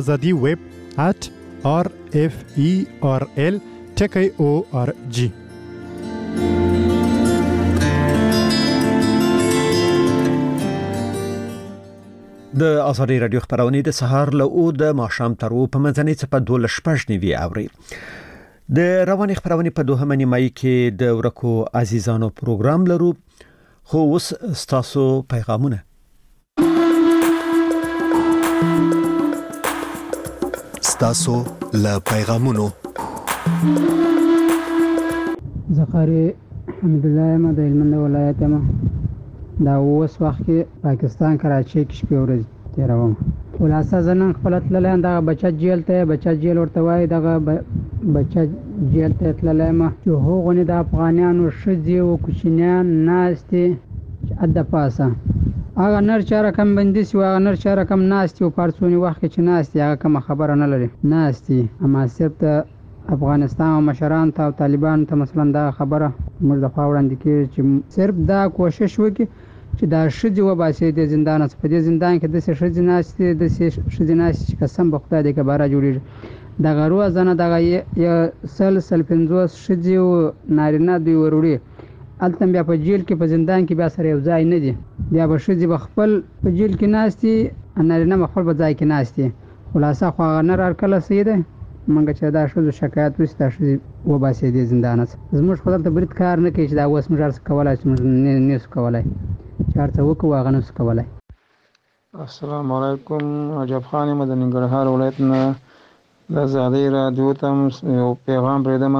azadi@referl.org. د ازادي رادیو خبرونه د سهار له او د ماښام تر په منځنۍ څپه 12:09 اوري. د رواني خبرونه په دوهمه نیمایي کې د ورکو عزیزانو پروګرام لرو، خو اوس ستاسو پیغامونه. ستاسو له پیغامونو زخاري حمد الله ما د هلمند ولایت ما دا اوس وخت کې پاکستان کراچۍ کې شپې ورځې تیروم. خلاصه زنن خپل تللی دا بچا جیل ورته وای دغه بچا جیل ته تللی ما چې هغونه د افغانانو شذي او کوچنیان ناشتي اد پاسه هغه نر چا رقم بندي سی هغه نر چا رقم ناشتي او پارڅونی وخت چې ناشتي هغه کوم خبره نه لري ناشتي اما صرف د افغانستان او مشران ته او طالبان ته مثلا دا خبره موږ د خاورند کې چې صرف دا کوشش وکړي چې دا شذي و باسي د زندان په دې زندان کې د شذي ناشتي د شذي ناشتي قسم به خدای دې کباره جوړي د غرو ځنه دغه یو سل 50 شذي او نارینه دی وروړي التم بیا په جیل کې په زندان کې بیا سره یو ځای نه دی بیا به شذي خپل په جیل کې ناشتي نارینه خپل په ځای کې ناشتي. خلاصه خو غنر ارکله سیده منګه چې دا شذو شکایت وسته شذي و باسي د زندان زموږ خپل ته برید کار نه کوي چې دا اوس موږ کولای چې نه نس کولای چارته وکړو هغه نس کولای. السلام علیکم. عجب خان مدني ګرهار ولایتنا د ازادي رادیو ته یو پیغام پرېدم.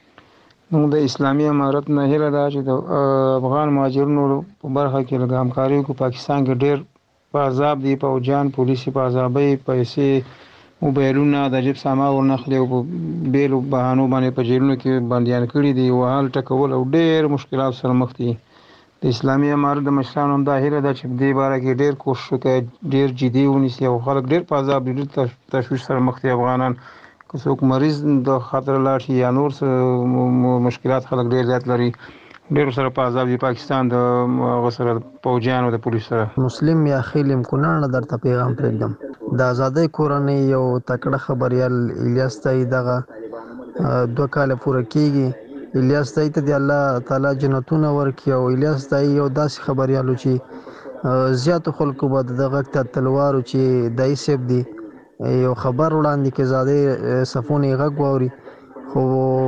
موږ د اسلامي امارت نه هیله ده چې د افغان مهاجرینو په برخه کې لږ همکاري وکړو. پاکستان کې ډېر په عذاب دي، پوجان پولیسي په عذابۍ پیسې موبایلونه د جیب سامان ورنخلي او په بیلو بهانو باندې په جیلونو کې بندیان کړي دي او حال ټکول او ډېر مشکلات سره مخ دي. د اسلامي امارت د مشرانو هم دا هیله ده چې په دې باره کې ډېر کوشش وکړي، ډېر جدي ونیسي او خلک ډېر په عذاب دي، ډېر تشویش سره مخ دي افغانان. که څوک مریض د خطر لاړ شي یا نور مشکلات خلک ډېر زیات لري، ډېر سره په عذاب دي. پاکستان د غسر پوجانو د پولیس سره مسلم یا خیلم کونړ درته پیغام پرېږدم. د آزادۍ کورنۍ یو تکړه خبريال الیاس تای دغه 2 کال پوره کیږي. الیاس تای ته د الله تعالی جنتونه ورکړي او الیاس تای یو داسې خبريالو چې زیات خلکو به دغه تلوارو چې دای سیب دی یو خبر وړاندې کې زاده صفونه غږ ووري خو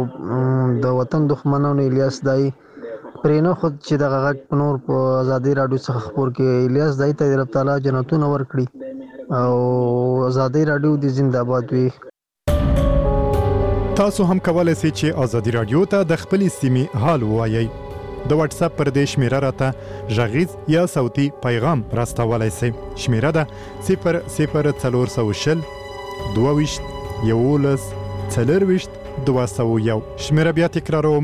د وطن دښمنانو الیاس دای پرینو خود چې دغه غږ نور په ازادي رادیو څخه خبر کې الیاس دای ته رب تعالی جنتونه ورکړي او ازادي رادیو د زنده‌باد وي. تاسو هم کولای شئ چې ازادي رادیو ته د خپل سیمې حال ووایئ. د واتس اپ پر دې شمیره راته غږیز یا صوتي پیغام راستولای شئ. شمیره ده 00420 22 11 201. شمیره بیا تکراروم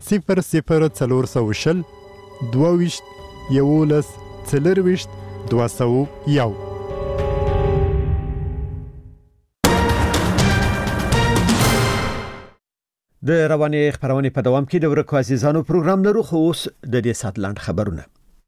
00420 22 11 201. د رواني خبرونه په دوام کې د ورکو عزیزانو پروګرام لرو. خو اوس د دې سات لاند خبرونه.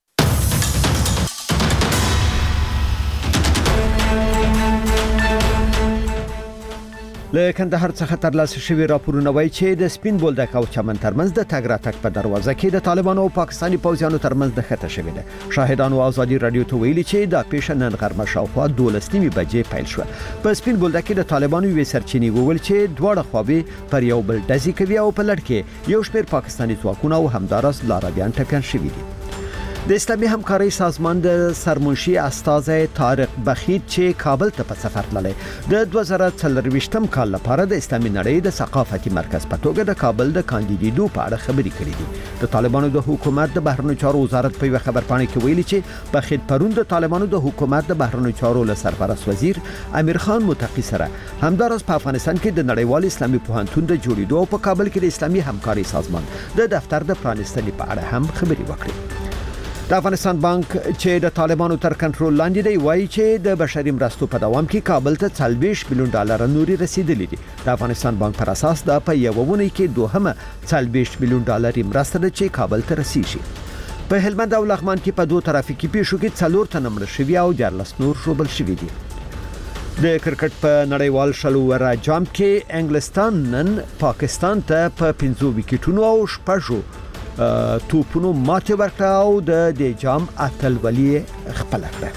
له کندهار څخه ترلاسه شوی راپورونه وایي چې د سپین بولدک او چمن ترمنځ د تګ راتګ په دروازه کې د طالبانو او پاکستاني پوځیانو ترمنځ د خطه شوې ده. شاهدانو ازادي رادیو ته ویلي چې د پیښه نن غرمه شاوخوا 12 بجې پیل شوه. په سپین بولدک کې د طالبانو وی سرچینی وویل چې دواړه خواوې پر یو بل ډزې کوي او په لړ کې یو شمېر پاکستاني ځواکونه او همدارس لارویان ټپیان شوي دي. د اسلامي همکارۍ سازمان د سرمنشي استاذ طارق بخیت چې کابل ته په سفر تللی د 2024م کال لپاره د اسلامي نړۍ د ثقافتي مرکز په توګه د کابل د کاندیدېدو په اړه خبرې کړې دي. د طالبانو د حکومت د بهرنیو چارو وزارت په یو خبرپاڼه کې ویلي چې بخیت پرون د طالبانو د حکومت د بهرنیو چارو له سرپرست وزیر امیر خان متقی سره همدارس په افغانستان کې د نړیوال اسلامي پوهنتون د جوړېدو او په کابل کې د اسلامي همکارۍ سازمان د دفتر د پرانیستنې په اړه هم خبرې وکړې. د افغانستان بانک چې د طالبانو تر کنټرول لاندې دی وایي چې د بشري مرستو په دوام کې کابل ته 40 میلیون ډالر نوري رسیدلې دي. د افغانستان بانک پر اساس د په یو ونې کې دوهمه 40 میلیون ډالر مرسته ده چې کابل ته رسیږي. په هلمند او لغمان کې په دوه ترافیکي پیښو کې 4 تنه مړه شوي او 14 نور ژوبل شوي دي. د کرکټ په نړیوال شلوره جام کې انګلستان نن پاکستان ته په 15 وکټونو او 6 توپونو ماته ورکړه او د دې جام اتلولي خپل کړه.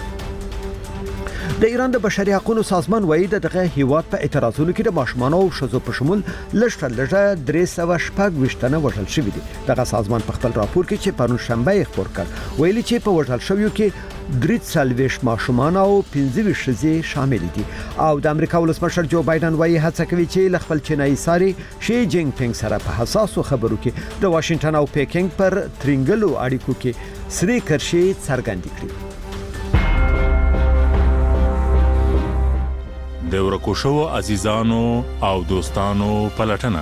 د ایران د بشري حقوقو سازمان وایي دغه هیواد په اعتراضونو کې د ماشومان او ښځو په شمول لږه 326 تنه وژل شوي دي. دغه سازمان په خپل راپور کې چې پرون شنبه یې خبر کړ ویلي چې په وژل شویو کې 3 ماشومان او 15 ښځې شامل دي. او د امریکا ولسمشر جو بایدن وایي هڅه کوي چې ل خپل چینایي ساري شي جینګ پینګ سره په حساسو خبرو کې د واشنگټن او پیکینګ پر ترنګلو اړیکو کې سری کرشي څرګندې کړي. د ورکو شوو عزیزانو او دوستانو پلټنه.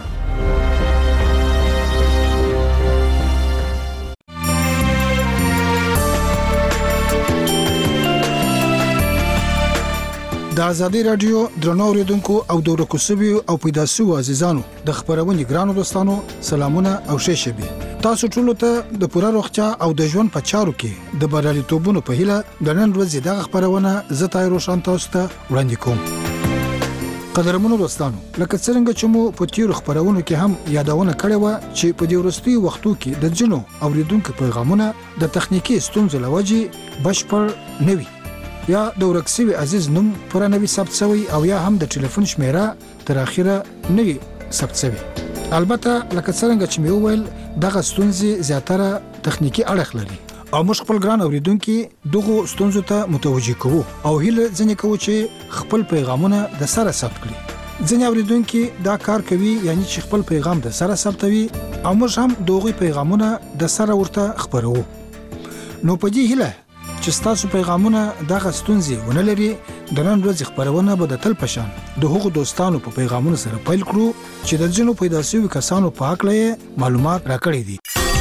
د ازادي رادیو درنو اوریدونکو او د ورکو شوو او پیدا شوو عزیزانو د خبرونې ګرانو دوستانو سلامونه او ښه شبي. تاسو ټول ته د پوره روغتیا او د ژوند په چارو کې د بریالیتوبونو په هیله د نن ورځې د خبرونه زه تای روشن تاسو ته وړاندې کوم. قدرمنو دوستانو لکه څنګه چې مو په تیر خبرونو کې هم یادونه کړې و چې په دې وروستي وختو کې د جنو اوریدونکو پیغامونه د تخنیکی ستونزو لوجې بشپړ نوي یا د ورکسوي عزیز نوم پر نوي ثبت شوی او یا هم د ټلیفون شمیره تر اخره نوي ثبت شوی. البته لکه څنګه چې مې وویل دغه ستونزې زیاتره تخنیکی اړخ لري او موږ خپل ګران اوریدونکو دغه ستونزو ته متوجي کوو او هیله ځنې کوو چې خپل پیغامونه د سره ثبت کړي. ځنې اوریدونکو دا کار کوي یعنی چې خپل پیغام د سره ثبتوي او موږ هم دغه پیغامونه د سره ورته خبرو. نو په دې هیله چې تاسو پیغامونه دغه ستونزې ونه لري د نن ورځې خبرونه به د تل پشان د هغو دوستانو په پیغامونو سره پیل کړو چې د جنو پیدا شوی کسانو په حق لې معلومات راکړي دي.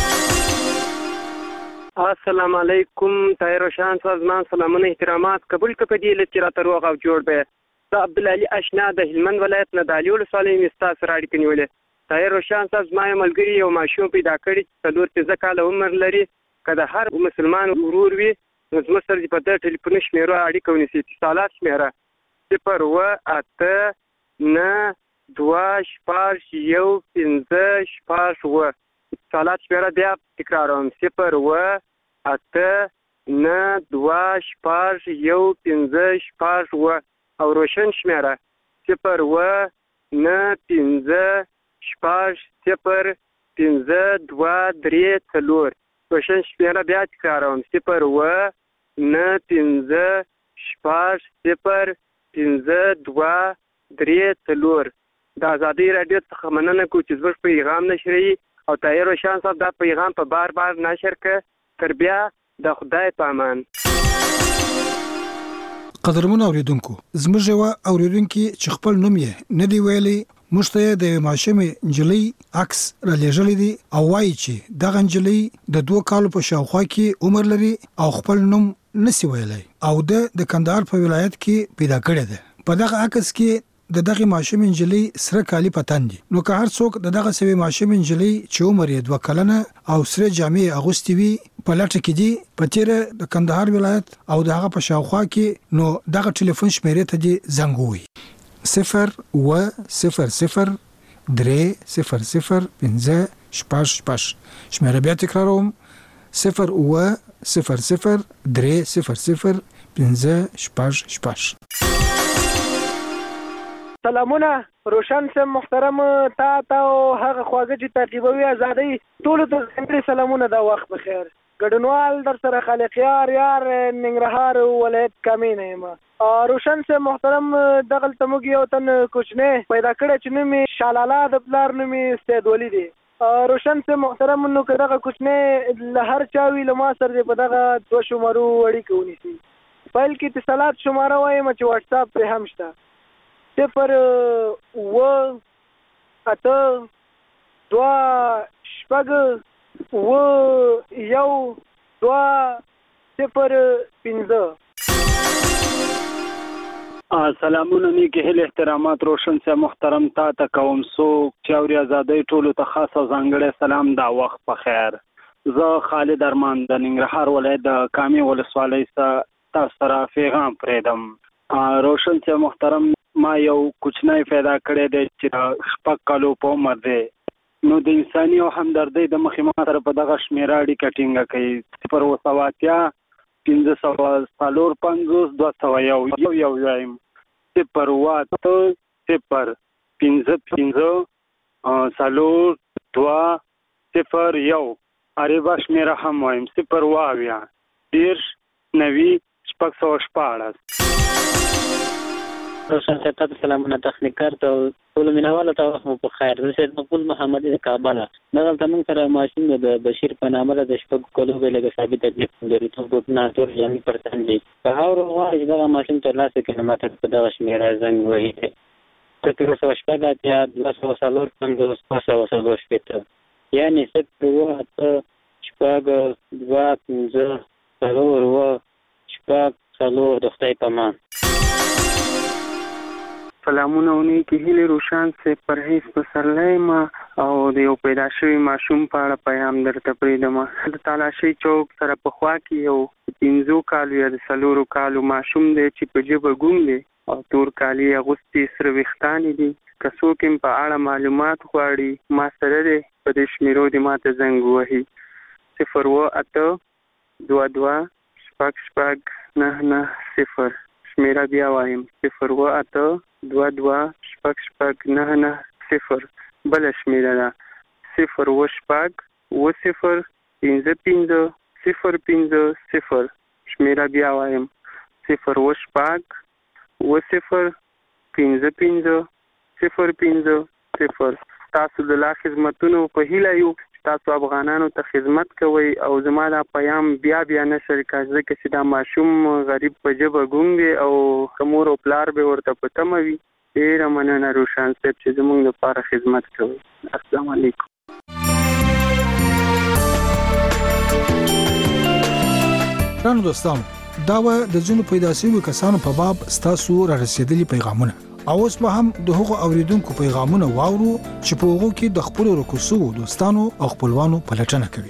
السلام علیکم طاهر شان سازمان سلامونه احترامات قبول کړئ چې راته روغ او جوړ به د عبد العلی اشنا د هلمند ولایت نه د علیول صالح مستاس راډی کنيولې طاهر شان سازمان ملګری یو ماشوم پیدا کړی چې 3 کال عمر لري کله هر مسلمان ورور وي نو زموږ په دې ټلیفون شمیره اړیکه ونیسي اتصالات شمیره 089251515 اتصالات شمیره بیا تکراروم 089251515 او روشن شمیره 095001523 روشن شمیره بیا تکراروم 095001523 د ازادي رادیو څخه مننه کوم چې زموږ پیغام نشري او طاهر روشان صاحب دا پیغام په بار بار نشر کړ تر بیا د خدای په امان. قدرمن اوریدونکو زموږ یو اوریدونکو چې خپل نوم یې نه دی ویلي موږ ته د ماشومې نجلۍ عکس را لېږلی دی او وایي چې دغه نجلۍ د 2 کالو په شاوخوا کې عمر لري او خپل نوم نسی ویلی او د کندهار په ولایت کې پیدا کړی دی. په دغه عکس کې دغه ماشومې نجلۍ سره کالی پتان دي. نو که هر څوک دغه سوي ماشومې نجلۍ چې عمر یې 2 کلنه او سره جامې اغوستي وي په لټه کې دي په تیر د کندهار ولایت او دغه په شاوخوا کې نو دغه ټلیفون شمیرې ته دي زنګ ووي 0-0-0-0-5-0-5 شمیره بیا تکراروم 0-0-0-5-0-5. سلامونه روشن سم محترم تا او هغه خواږه چې تعقیبوي ازادي ټول ته سلامونه دا وخت بخیر. ګډنوال در سره خالقیار یار ننګرهار ولایت کامینه ما روشن سم محترم دغل تموږ یو تن کوچنه پیدا کړی چې نوم شالاله د بلار نوم سید ولی دی. روشن سم محترم نو کداغه کوچنه هر چاوي لما سره په دغه 2 شمارو وړي کوي سي فایل کې اتصالات شماره وایم چې واتس اپ په هم شته 0-1-2-5 سلامونه نیکی هیل احترامات روشن سے محترم تا کوم سو چاوري ازادۍ ټولو ته خاص او ځانګړی سلام دا وخت په خیر. زه خالد ارمان د ننګرهار ولایت د کامې ولسوالۍ تاسو سره پیغام پرېږدم. روشن سے محترم ما یو کوچنی پیدا کړی دی چې 6 کالو په عمر دی. نو د انساني او همدردۍ د مخې ما سره په دغه شمیره اړیکه ټینګه کوي 0-5-5-251 0-5-5-2-1 عربه شمیره هم وایم 0-10-90-618. روشن سے تاسو سلامونه تخنیکار ته ټول مینواله ته مو په خیر. زه سید مقبول محمدي د کابل دغه تمن سره ماشین د بشیر په نامه د شپږ کلو ویلګه ثابت دي لري ته په ناتور یعنی پرتن دي په اور وایي دغه ماشین ته لاسه کې ماته په دغه شمیره زنګ وایي ته تر څو شپږ یا 200 یعنی 0-2-5-2-4 د خدای په مان. سلامونه ونی کې هیله روشن سے پرهیز پسرلای ما او د یو پیدا شوی ماشوم په اړه پیغام درته پرېږدم. د تالاشي چوک سره په خوا کې یو 15 کالو یا 4 کالو ماشوم دی چې په جبه ګونګ دی او تور کالی اغوستي سره ویښتان دي. که څوک په اړه معلومات غواړي ما سره دی په دې شمیرو دې ماته زنګ ووهي 0-8-2-2-6-9-9 شمیره بیا وایم 0-8-2-2-6-9-9 بل شمیره ده 0-8-5-5-0-5-0 شمیره بیا وایم 0-8-5-5-0-5-0 تاسو د لا خدمتونو په هیله یو تاسو افغانانو ته خدمت کوي او زما دا پیغام بیا نشر کړئ ځکه چې دا ماشوم غریب په جبه ګونګ او کومور او پلار به ورته پته وي. ډېر مننه روشن صاحب چې زموږ لپاره خدمت کوي. السلام علیکم. دوستانو دا و د ځینو پیدا شویو کسانو په باب ستاسو را رسیدلي پیغامونه او اوس به هم د هغو اوریدونکو پیغامونه واورو چې په هغو کې د خپل رکوسو دوستانو او خپلوانو پلټنه کوي.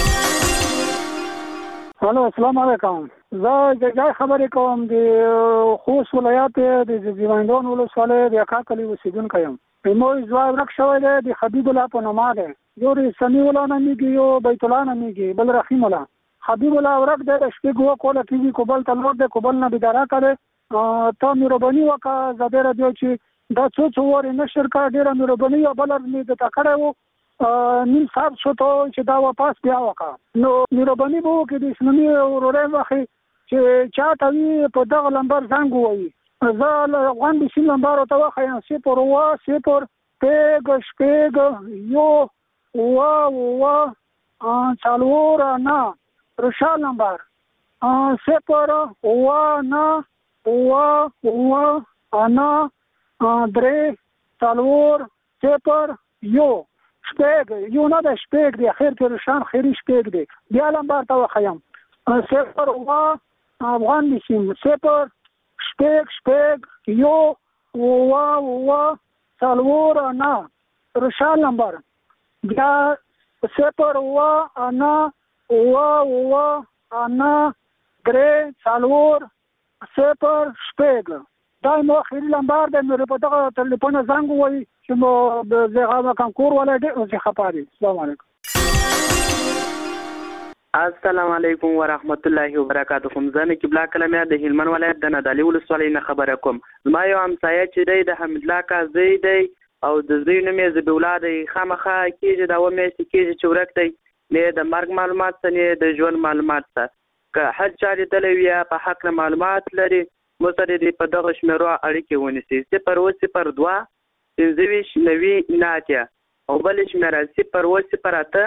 هلو السلام علیکم. زه د ځای خبرې کوم د خوست ولایت د زیواندون ولسوالۍ د اکاکلی اوسیدونکی یم. موږ ځواب ورک شوی دی د حبیب الله په نامه دی. یو سمیع الله نومیږي یو بیت الله نومیږي بل رحیم الله. حبیب الله ورک دی د شپې ګوه کوله کېږي کوبل ته لوړ دی کوبل نه بیداره کوي ته مهرباني وکړه زه ډېره دی چې دا څو وارې نشر کړه ډېره مهرباني او بله مې درته کړی و نیم ساعت شو ته چې دا واپس بیا وکړه نو مهرباني به وکړې د اسلامي ورورۍ مخې چې چا ته وي په دغه نمبر زنګ ووایي زه له افغان بیسي نمبر ورته وښیم 0-1-0-5-1 څلور نه روشال نمبر 0 شپږ یو نه د شپږ دی خیر کې روشان خیری شپږ دی بیا نمبر ته وخیم 0 افغان نشیم 0 شپږ یو څلور نه روشال نمبر بیا 0 شپږ دا نو اخیری نمبر د مې په دغه ټلیفون زنګ وای چې مو د زغا کانکور ولا دې او خپاري. السلام علیکم. السلام علیکم ورحمت الله وبرکاته. زنه قبله کلمه د هلمند ولایت د نادعلي ولسوالۍ نه خبره کوم. ما یو همسایه چې دی د حمید الله کازی دی او د زوی نوم یې ذبیح دی خامخا کېږي دا ومیشت کېږي چې ورک دی نه د مرګ معلومات څه نه د ژوند معلومات څه که هر چا لیدلی وي په حق معلومات لري مستری دی په دغه شمیرو اړیکې ونیسي 002 25 90 ناتیا او بل شمیره 008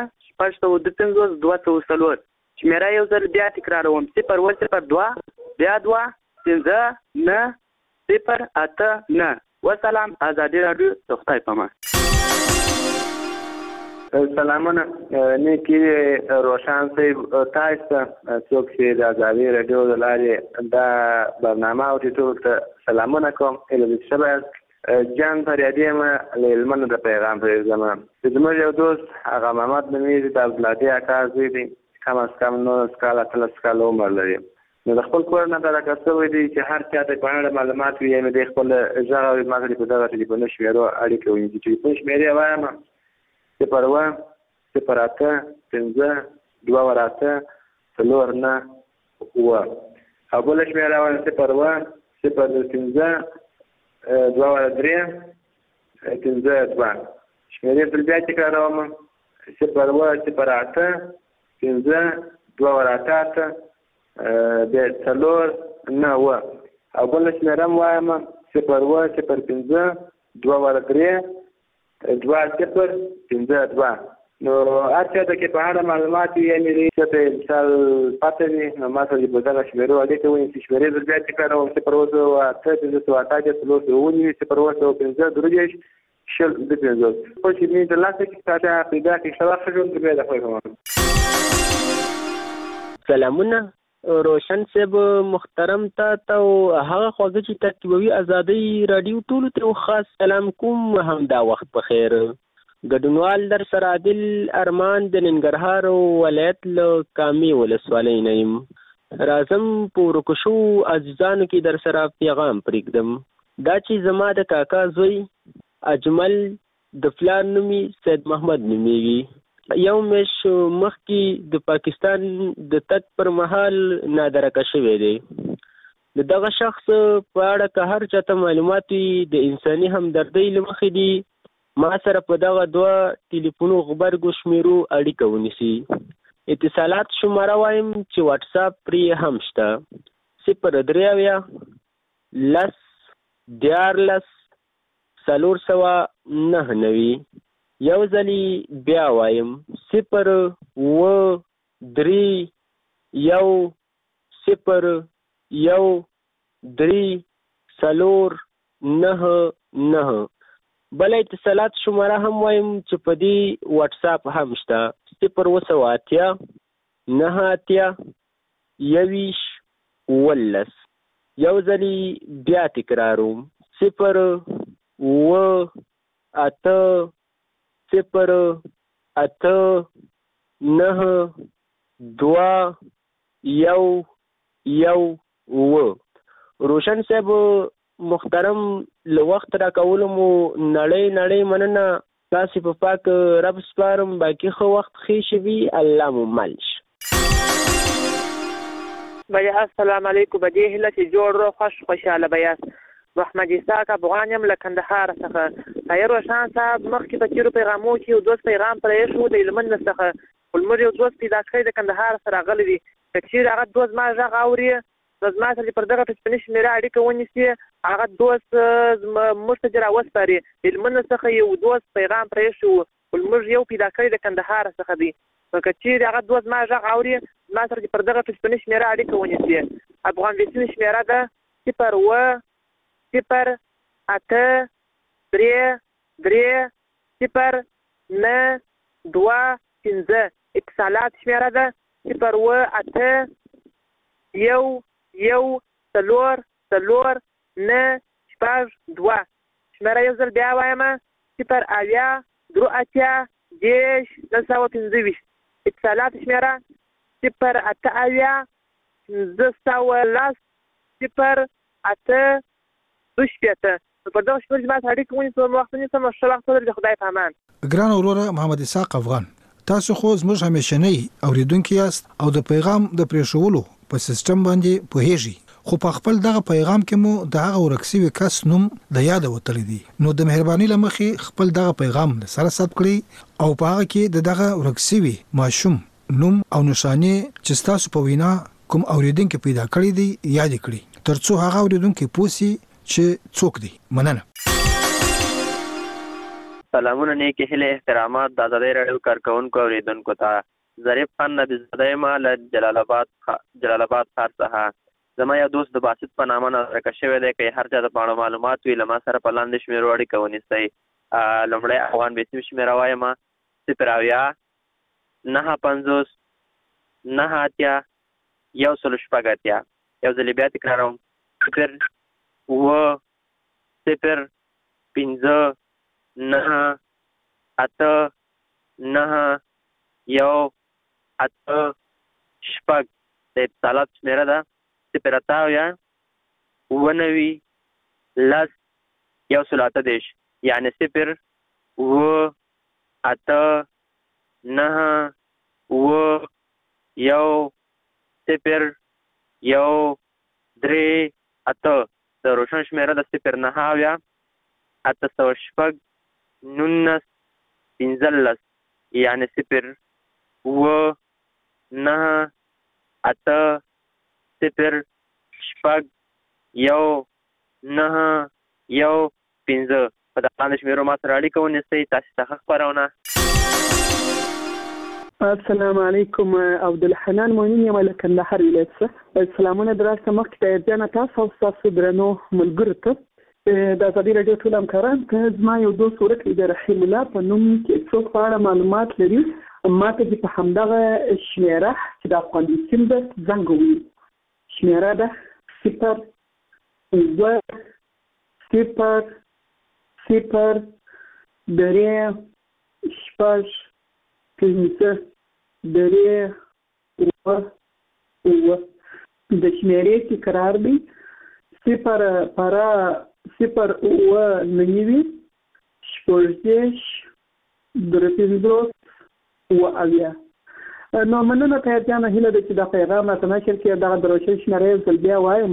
254 شمیره یو ځل بیا تکراروم 002 بیا 2 9 089 وسلام. ازادي رادیو تختای پما. سلامونه نیکی روشان صاحب تاسو څوک چې د ازادي رادیو د لارې دا برنامه او ټول ته سلامونه کوم اله شبه جان فریادی ما لمن د پیغام پر زمان زموږ یو دوست هغه محمد نومیږي د بلادي اکازي دي کم از کم نو سکاله تل سکاله عمر لري نو د خپل کور نه دا کسوي دي چې هر چا ته په اړه معلومات وي یې د خپل ژغه ماغلي په دغه ټلیفون شمیرو اړیکه وي چې ټلیفون شمیرې وایم 0 0 5 2 ورته 4 نه و او بل شمیره وایم 0 0 5 2 3 5 2 شمیرې بل بیا تکراروم 0 0 5 2 ورته د 4 نه و او بل شمیره وایم 0 0 5 2 ورته 2 0 5 2 نو اته د کې په اړه معلومات یې مې څه مثال پاتې نو ما ته په دغه شمیرو اړیکه وایي چې شمیرې د بیا تکراروم 0 اته 5 شل د پنځه په چې دې د لاسه کې تاسو پیدا کې شواخ جوړ کړی دا خو سلامونه روشن صاحب محترم تا هغه خوږه چې ترتیبوي ازادي رادیو ټول ته خاص سلام کوم هم دا وخت په خیر ګډونوال در سره عادل ارمان د ننګرهار ولایت له کامي ولسوالۍ نه یم راځم پورکشو عزیزانو کې در سره پیغام پرېږدم دا چې زما د کاکا زوی اجمل د فلان نومي سید محمد نومیږي یو مش مخکې د پاکستان د تک پر مهال نادرکه شوی دی دغه شخص په اړه که هر چاته معلومات د انساني همدردۍ له مخې دي ما سره په دغه 2 ټلیفونو غبرګو شمیرو اړیکه ونیسي اتصالات شماره وایم چې واتس اپ پرې هم شته 0 یو ځلی بیا وایم 0 3 1 0 1 3 4 9 بل اتصالات شماره هم وایم چې په دې واتس اپ هم شته 0 9 یو ځلی بیا تکراروم 0 8 0 8 9 2 1 روشن صاحب محترم له وخت را کولو مو نړۍ مننه تاسو په پاک رب سپارم باقي خو وخت خې شي الله مو مالش بیا السلام علیکم بدی هله چې جوړ رو خوشاله بیا محمد اسحاق افغان یم له کندهار څخه خیر روشن صاحب مخکې په تیرو پیغامو کې یو دوست پیغام پرې شو د هلمند څخه ولمر یو دوست پیدا کړی د کندهار سره غلی دی چې هغه دوست ما ژغ اوري زما سره پر دغه ټلیفون شمیره اړیکه ونیسي هغه دوست مستجر اوسپاري هلمند څخه یو دوست پیغام پرې شو ولمر یو پیدا کړی د کندهار څخه دی نو که چیرې هغه دوه زما غږ اوري ما سره دې پر دغه ټلیفوني شمېره اړیکه ونیسي. افغان بېسیمې شمېره ده 0-8-3-3-0-9-2-5. اتصالات شمېره ده 0-8-1-4-4-9-2. شمېره یو ځل بیا وایم 0-8-3-10-925. اتصالات شمېره 0-8-5-10-8-2. په دغه شمېر چې ما سره اړیکه ونیسم وخت ونیسم ښه وخت ولرئ د خدای په امان. ګران وروره محمد اسحاق افغان، تاسو خو زموږ همیشنی اوریدونکي یاست او د پیغام د پرېښولو په سیستم باندې پوهیږئ، خو په خپل دغه پیغام کې مو د هغه ورکسوي کس نوم د یاد وتلی دی. نو د مهرباني لمخې خپل دغه پیغام سره ثبت کړئ او په هغه کې د دغه ورکسوي ماشوم نوم او نشانه چې تاسو په وینا کوم اوریدونکي پیدا کړی دی یاد کړئ ترڅو هغه اوریدونکي پوسی چې څوک دی. مننه. سلامونه، نیکی هیله، احترامات د آزادۍ راډیو کارکونکو اوریدونکو ته. ظریف خان نبی زاده یم له جلال آباد ښار څخه. زما یو دوست د باسط په نامه نارکه شوی دی. که هر چا د پاڼو معلومات وي له ما سره په لاندې شمېرو اړیکه ونیسئ. لومړی افغان بېسیم شمېره وایم 0-9-50-9-8-1-0-6. یو ځل بیا تکراروم 0-9-8-9-1-8-6. د اتصالات شمېره ده 0-9-10-1-8-9. یعنې 0-8-9-1-1-0-3-8. د روشن شمېره ده 0-9-8-19-15. یعنې 0-9-8-0-6-1-9-1-15. په دغه لاندې شمېرو ما سره اړیکه ونیسئ. تاسې ته ښه خپرونه. السلام علیکم. عبدالحنان مؤمن یم له کندهار ولایت څخه. سلامونه دراسته مخکې ته جانه تاسو او ستاسو درنو ملګرو ته د ازادي راډیو ټول همکاران ته زما یو دوست ورک دی رحیم الله په نوم چې څوک په اړه معلومات لري ما ته په همدغه شمېره چې د افغان بېسیم ده زنګ ووهي. شمېره ده 0-0-0-5-3-2. د شمېرې تکرار دی 0-0-9-50-3-50. نو مننه ته جانه هیله ده چې دا پیغام راته نشر کړي. دغه د روشن شمېره یو ځل بیا وایم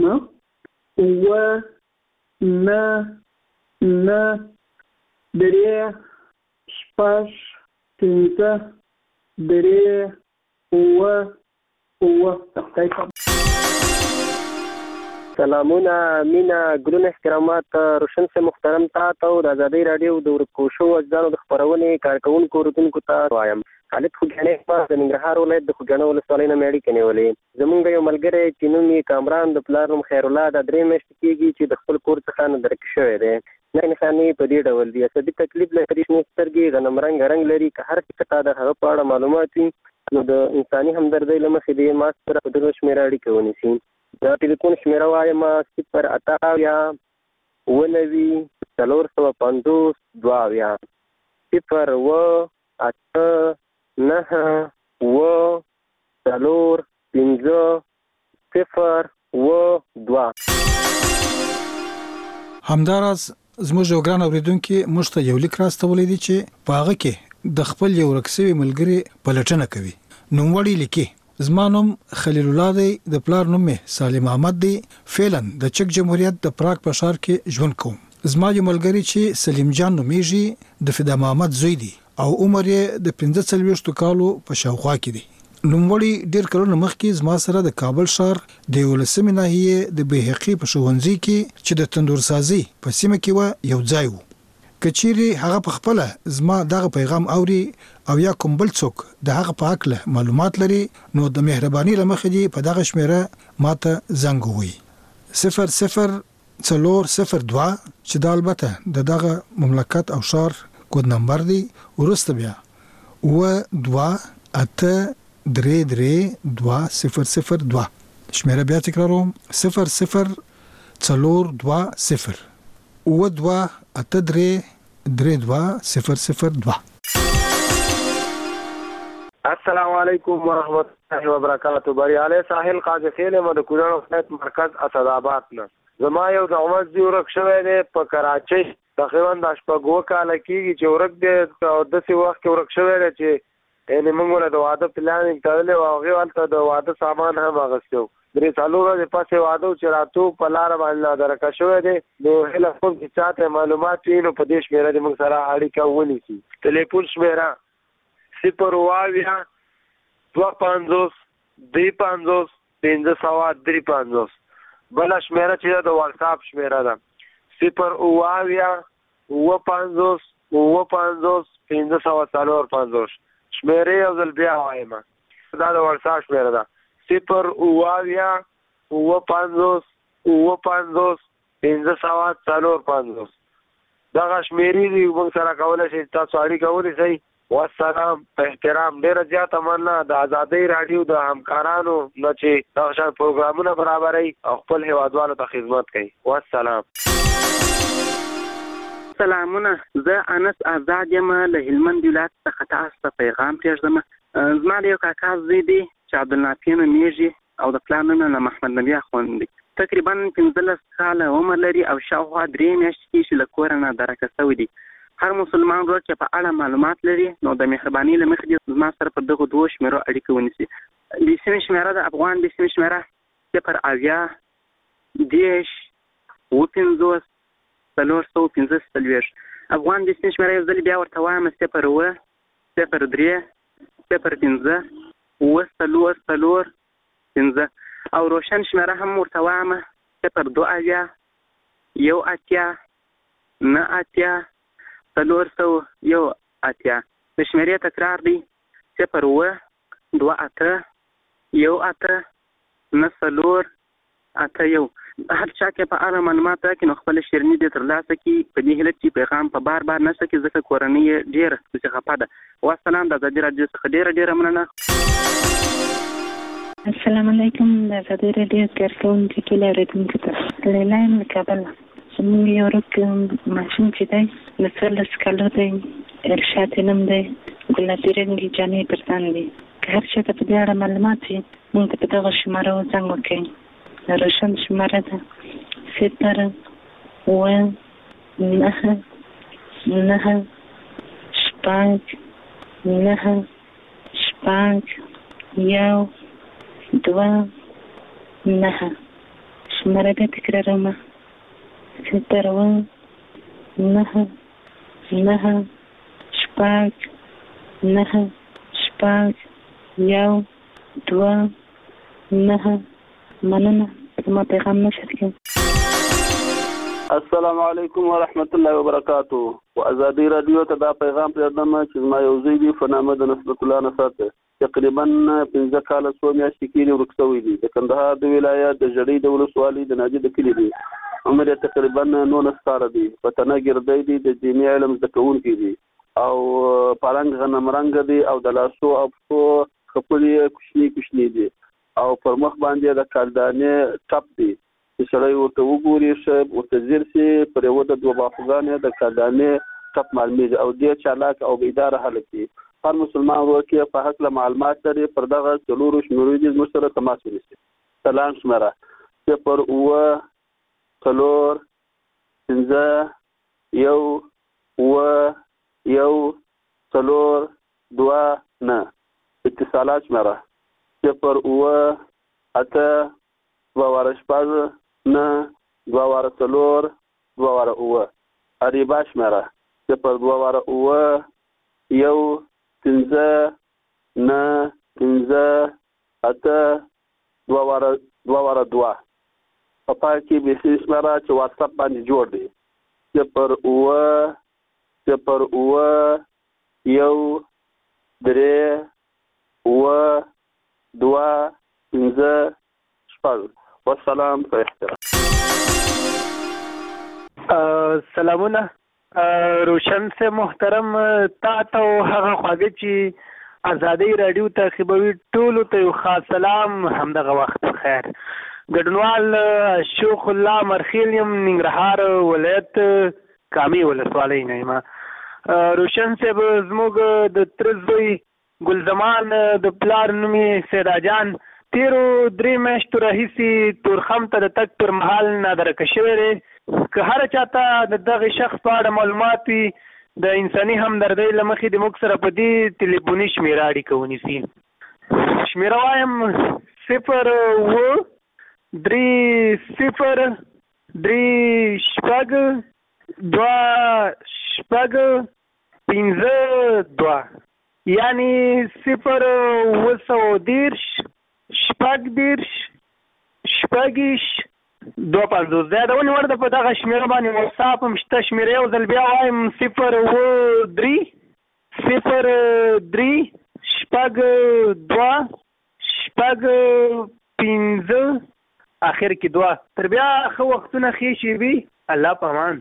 0-9-5-3-2. سلامونه، مینا، ګلونه، احترامات روشن سے محترم ته او د آزادۍ راډیو د ورکو شو اجزاو د خپرونې کارکونکو اوریدونکو ته وایم. خالد خوږیاڼی د ننګرهار ولایت د خوږیاڼو ولسوالۍ نه مې اړیکې نیولې. زمونږ یو ملګری چې نوم یې کامران د پلار نوم خیر الله دا 3 میاشتې کېږي چې د خپل کور څخه نه درک شوی دی. نښانې په دې ډول دي: عصبي تکلیف لري، شنې سترګې، غنم رنګ لري. که هر څه ته د هغه په اړه معلومات وي نو د انساني همدردۍ له مخې دې ما سره په دغه شمېره اړیکه ونیسي. د ټلیفون شمېره وایم 0-8-450-2. 0-8-9-4-5-0-2. همداراز زموږ یو ګران اوریدونکي موږ ته یو لیک راستولی دی چې په هغه کې د خپل یو ورکسوي ملګري پلټنه کوي. نوموړی لیکي: زما نوم خلیل الله دی، د پلار نوم مې سالم احمد دی. فعلا د چک جمهوریت د پراګ په ښار کې ژوند کوم. زما یو ملګری چې سلیم جان نومیږي د فدا محمد زوی دی او عمر یې د 45 کالو په شاوخوا کې دی. نوموړی ډیر کلونه مخکې زما سره د کابل ښار د 11مې ناحیې د بهقي په ښوونځي کې چې د تندور سازي په سیمه کې و یو ځای و. کچيري هغه په خپل زما دغه پیغام اوري او یا کوم بل څوک د هغه په حق له معلومات لري نو د مهرباني لمخې دی په دغه شمیره ماته زنګ ووي 0002 چې د البته دغه مملکت او شار کود نمبر دی ورسته بیا و 2-8-3-2-0-0-2 شمیره بیا تکراروم 00-4-2-0 و 2-8-3-3-2-0-0-2 السلام علیکم ورحمۃ اللہ وبرکاتہ. بریاله ساحل قاذفین مد کونړ ولایت مرکز اسدآباد نه زما یو د عمر دی ورک شوی دی په کراچۍ تقریبا د شپږو کال کېږي چې ورک دی او د څه وخت کې ورک شوی دی چې یعنی موږ له واده پلانینګ کړل او هغه ولته د واده سامان هم اغوستو درې څلور ورځې پسې واده چې راتو په لار باندې درکه شوی دی نو هله کوم چې چاته معلومات وي نو په دې شمیره د موږ سره اړیکه ونیسي. ټلیفون شمیره 0-2-50-250-553 بل شمیره چې د واتس اپ شمیره ده 0-2-50-250-553 شمیره یو ځل بیا وایم دا د واتس اپ شمیره ده 0-2-50-250-553 دغه شمیرې دی موږ سره کولای شئ تاسو اړیکه ونیسئ. والسلام. په احترام ډیره زیاته مننه د ازادۍ رادیو د همکارانو نه چې دغه شان پروګرامونه برابروي او خپل هیوادوالو ته خدمت کوي. والسلام. سلامونه، زه انس آزاد یم له هلمند ولایت څخه تاسو ته پیغام پرېږدم. زما د یو کاکا زوی دی چې عبدالنافع نومیږي او د پلار نوم یې محمد نبي اخوند دی. تقریبا 15 کاله عمر لري او شاوخوا 3 میاشتې کېږي له کوره نه درکه شوی دی. هر مسلمان ورور چې په اړه معلومات لري نو د مهرباني له مخې زما سره په دغه دوه شمیرو اړیکه ونیسي. د سیمې شمیره د افغان د سیمې شمیره 0-50-415 افغان د سیمې شمیره یو ځل بیا ورته وایم 0-3-0-03-4-4-5 او روشن شمیره هم ورته وایم 0-2-9-8-401 د شمیرې تکرار دی 0-2-8-1-8-9-4-8-1 هر چا کې په اړه معلومات راکړي نو خپل شیریني دې ترلاسه کړي په دې هیله چې پیغام په بار نه سکي ځکه کورنۍ ډېره خفه ده. والسلام. د ازادي راډیو څخه ډېره مننه. السلام علیکم. د ازادي راډیو کارکونکو کې لرونکو ته لیلایم له کابل زموږ یو ورک ماشوم چې دی له 14 کالو دی ارشاد یې نوم دی ګلابي رنګې جامې پر تن دي. که هر چا ته په دې اړه معلومات وي موږ ته په دغه شماره زنګ وکړئ. روشن شماره ده 0-9-9-5-9-1-2-9 شماره ده تکرارومه 0-9-9-5-9-1-2-9 مننه. زما پیغام نشد کړئ. السلام علیکم ورحمت الله وبرکاتہ. و ازادي رادیو ته دا پیغام پرېږدم چې ما یو زوی دی په نامه د نصرت الله نصرت تقریبا 15 کاله څو میاشتې کېږي ورک شوی دی. د کندهار د ولایت د ژړۍ د ولسوالۍ د ناجي د کلي دی. عمر یې تقریبا 19 کاله دی. په تنه ګردی دی د دیني علم زده کوونکی دی او پالنګ غنم رنګ دی او د لاسو او پښو خپلې کوچني دی او پر مخ باندې د کالدانې ټپ دی چې سړی ورته وګوري ورته ځیر شي پر یو د دوه باخوګانې د کالدانې ټپ معلومیږي او ډېر چالاک او بیداره هلک دی. هر مسلمان ورور کې په هکله معلومات لري پر دغه څلورو شمیرو دي زموږ سره تماس ونیسي. سلام شمیره 0-2-1-1-4-2-9 اتصالات شمیره 0-2-8-2-4-2-4 اریبا شمیره 0-2-1-9-5-8-2-2 په پای کې به شمیره چې واتس اپ باندې جوړ دی 0-2-9-8-4-2-4-5 والسلام په احترام. سلامونه روشن سے محترم تا ته هغه خواږه چې ازادي رادیو تعقیبوي ټولو ته یو خاص سلام همدغه وخت بخیر. ګډونوال شیخ الله مرخیل یم ننګرهار ولایت کامي ولسوالۍ نه یم. روشن صاحب زموږ د تره زوی ګلزمان د پلار نوم یې سیدا جان تیرو 3 میاشتو راهیسې تورخم ته د تګ پر مهال نادرکه شوی دی. که هر چاته د دغه شخص په اړه معلومات وي د انساني همدردۍ له مخې د موږ سره په دې تلیفوني شمېره اړیکه ونیسي. شمېره وایم 0-3-0-2-2-5-2 یعنی 0-10-10-10-10-2-50 دا د ونې ورته په دغه شمېره باندې واتساپ هم شته. شمېره یو ځل بیا وایم 0-3-0-3-2-5 اخر کې 2. تر بیا ښه وختونه ښې شي وي. الله په امان.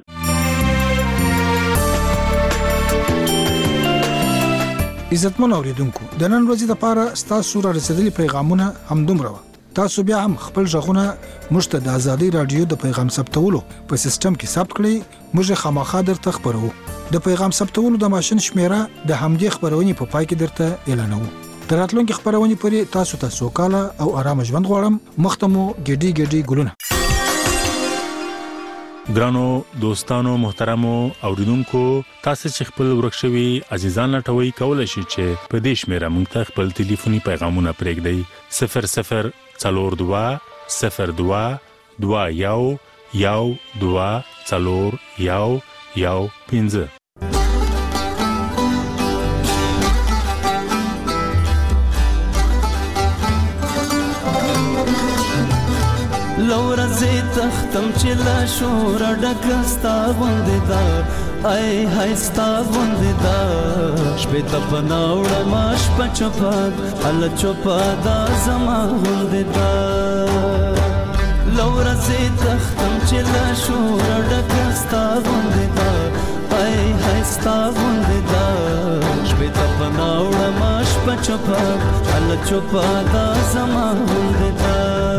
عزتمن اوریدونکو د نن ورځې لپاره ستاسو را رسیدلي پیغامونه همدومره وو. تاسو بیا هم خپل ژغونه موږ ته د ازادي رادیو د پیغام ثبتولو په سیستم کې ثبت کړئ. موږ خامخا درته خبرو. د پیغام ثبتولو د ماشين شمیره د همدې خبرونې په پای کې درته اعلانوو. تر راتلونکي خبرونې پورې تاسو ته سوکاله او آرام ژوند غواړم. مختمو ګډي ګلونه. ګرانو دوستانو محترمو اوریدونکو تاسو چې خپل ورکشوي عزیزان لټوي کولای شئ چې په دې شمیره موږ ته خپل ټلیفوني پیغامونه پرېږدئ 0042-02-1-2-4-1-1-5. لورا زی تختم چې لا شور ډکستا غوندې دا ای هاي ستا غوندې دا شپې ته پناوړه ماش پچپاد ال چوپادا زما غوندې دا لورا زی تختم چې لا شور ډکستا غوندې دا ای هاي ستا غوندې دا شپې ته پناوړه ماش پچپاد ال چوپادا زما غوندې دا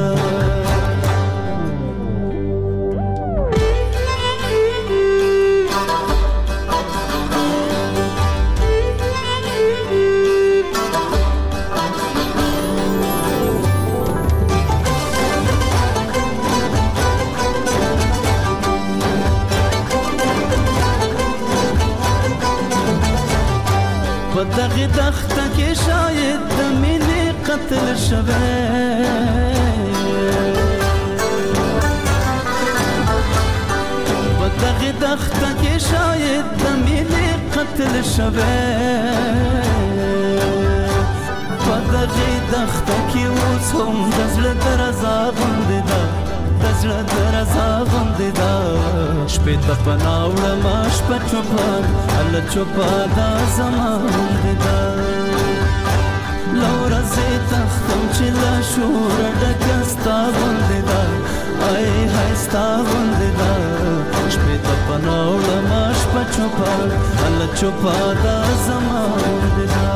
دغه دخته کې شاید د مینې قتل شوه په دغه دخته کې شاید د مینې قتل شوه په دغه دخته کې اوس هم د زړه درزا غوندې ده د زړه درزا غوندې ده شپې ته پناوړه ما شپه چوپان الله چوپادا زما غوندې ده لورا زه تختم چې لا شور ډکه ستا غوندې ده ای هاي ستا غوندې ده شپې ته پناوړه ما شپه چوپان الله چوپادا زما غوندې ده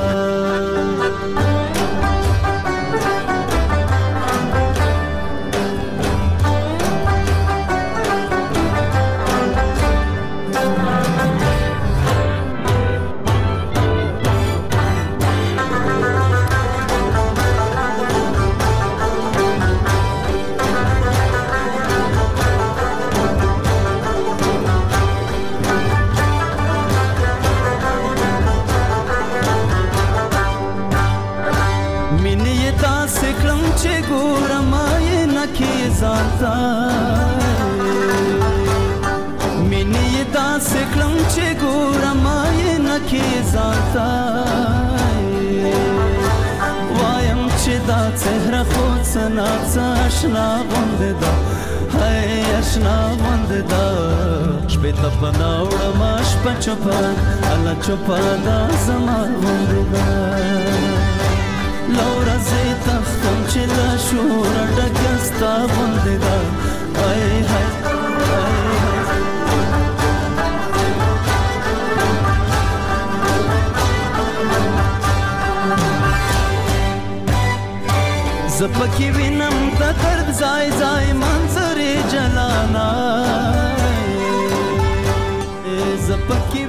مینې داسې کړم چې ګورم یې نه کې ځانته وایم چې دا څهره خو څه آشنا غوندې ده هاي آشنا غوندې ده شپې ته پناه وړم شپه چوپه الله چوپه دا زما غوندې ده له ورځې تختم چې له شوره ډکه ستا غوندې ده هاي هاي زپکی وینم د درد ځای ځای منظرې جلانا زپکی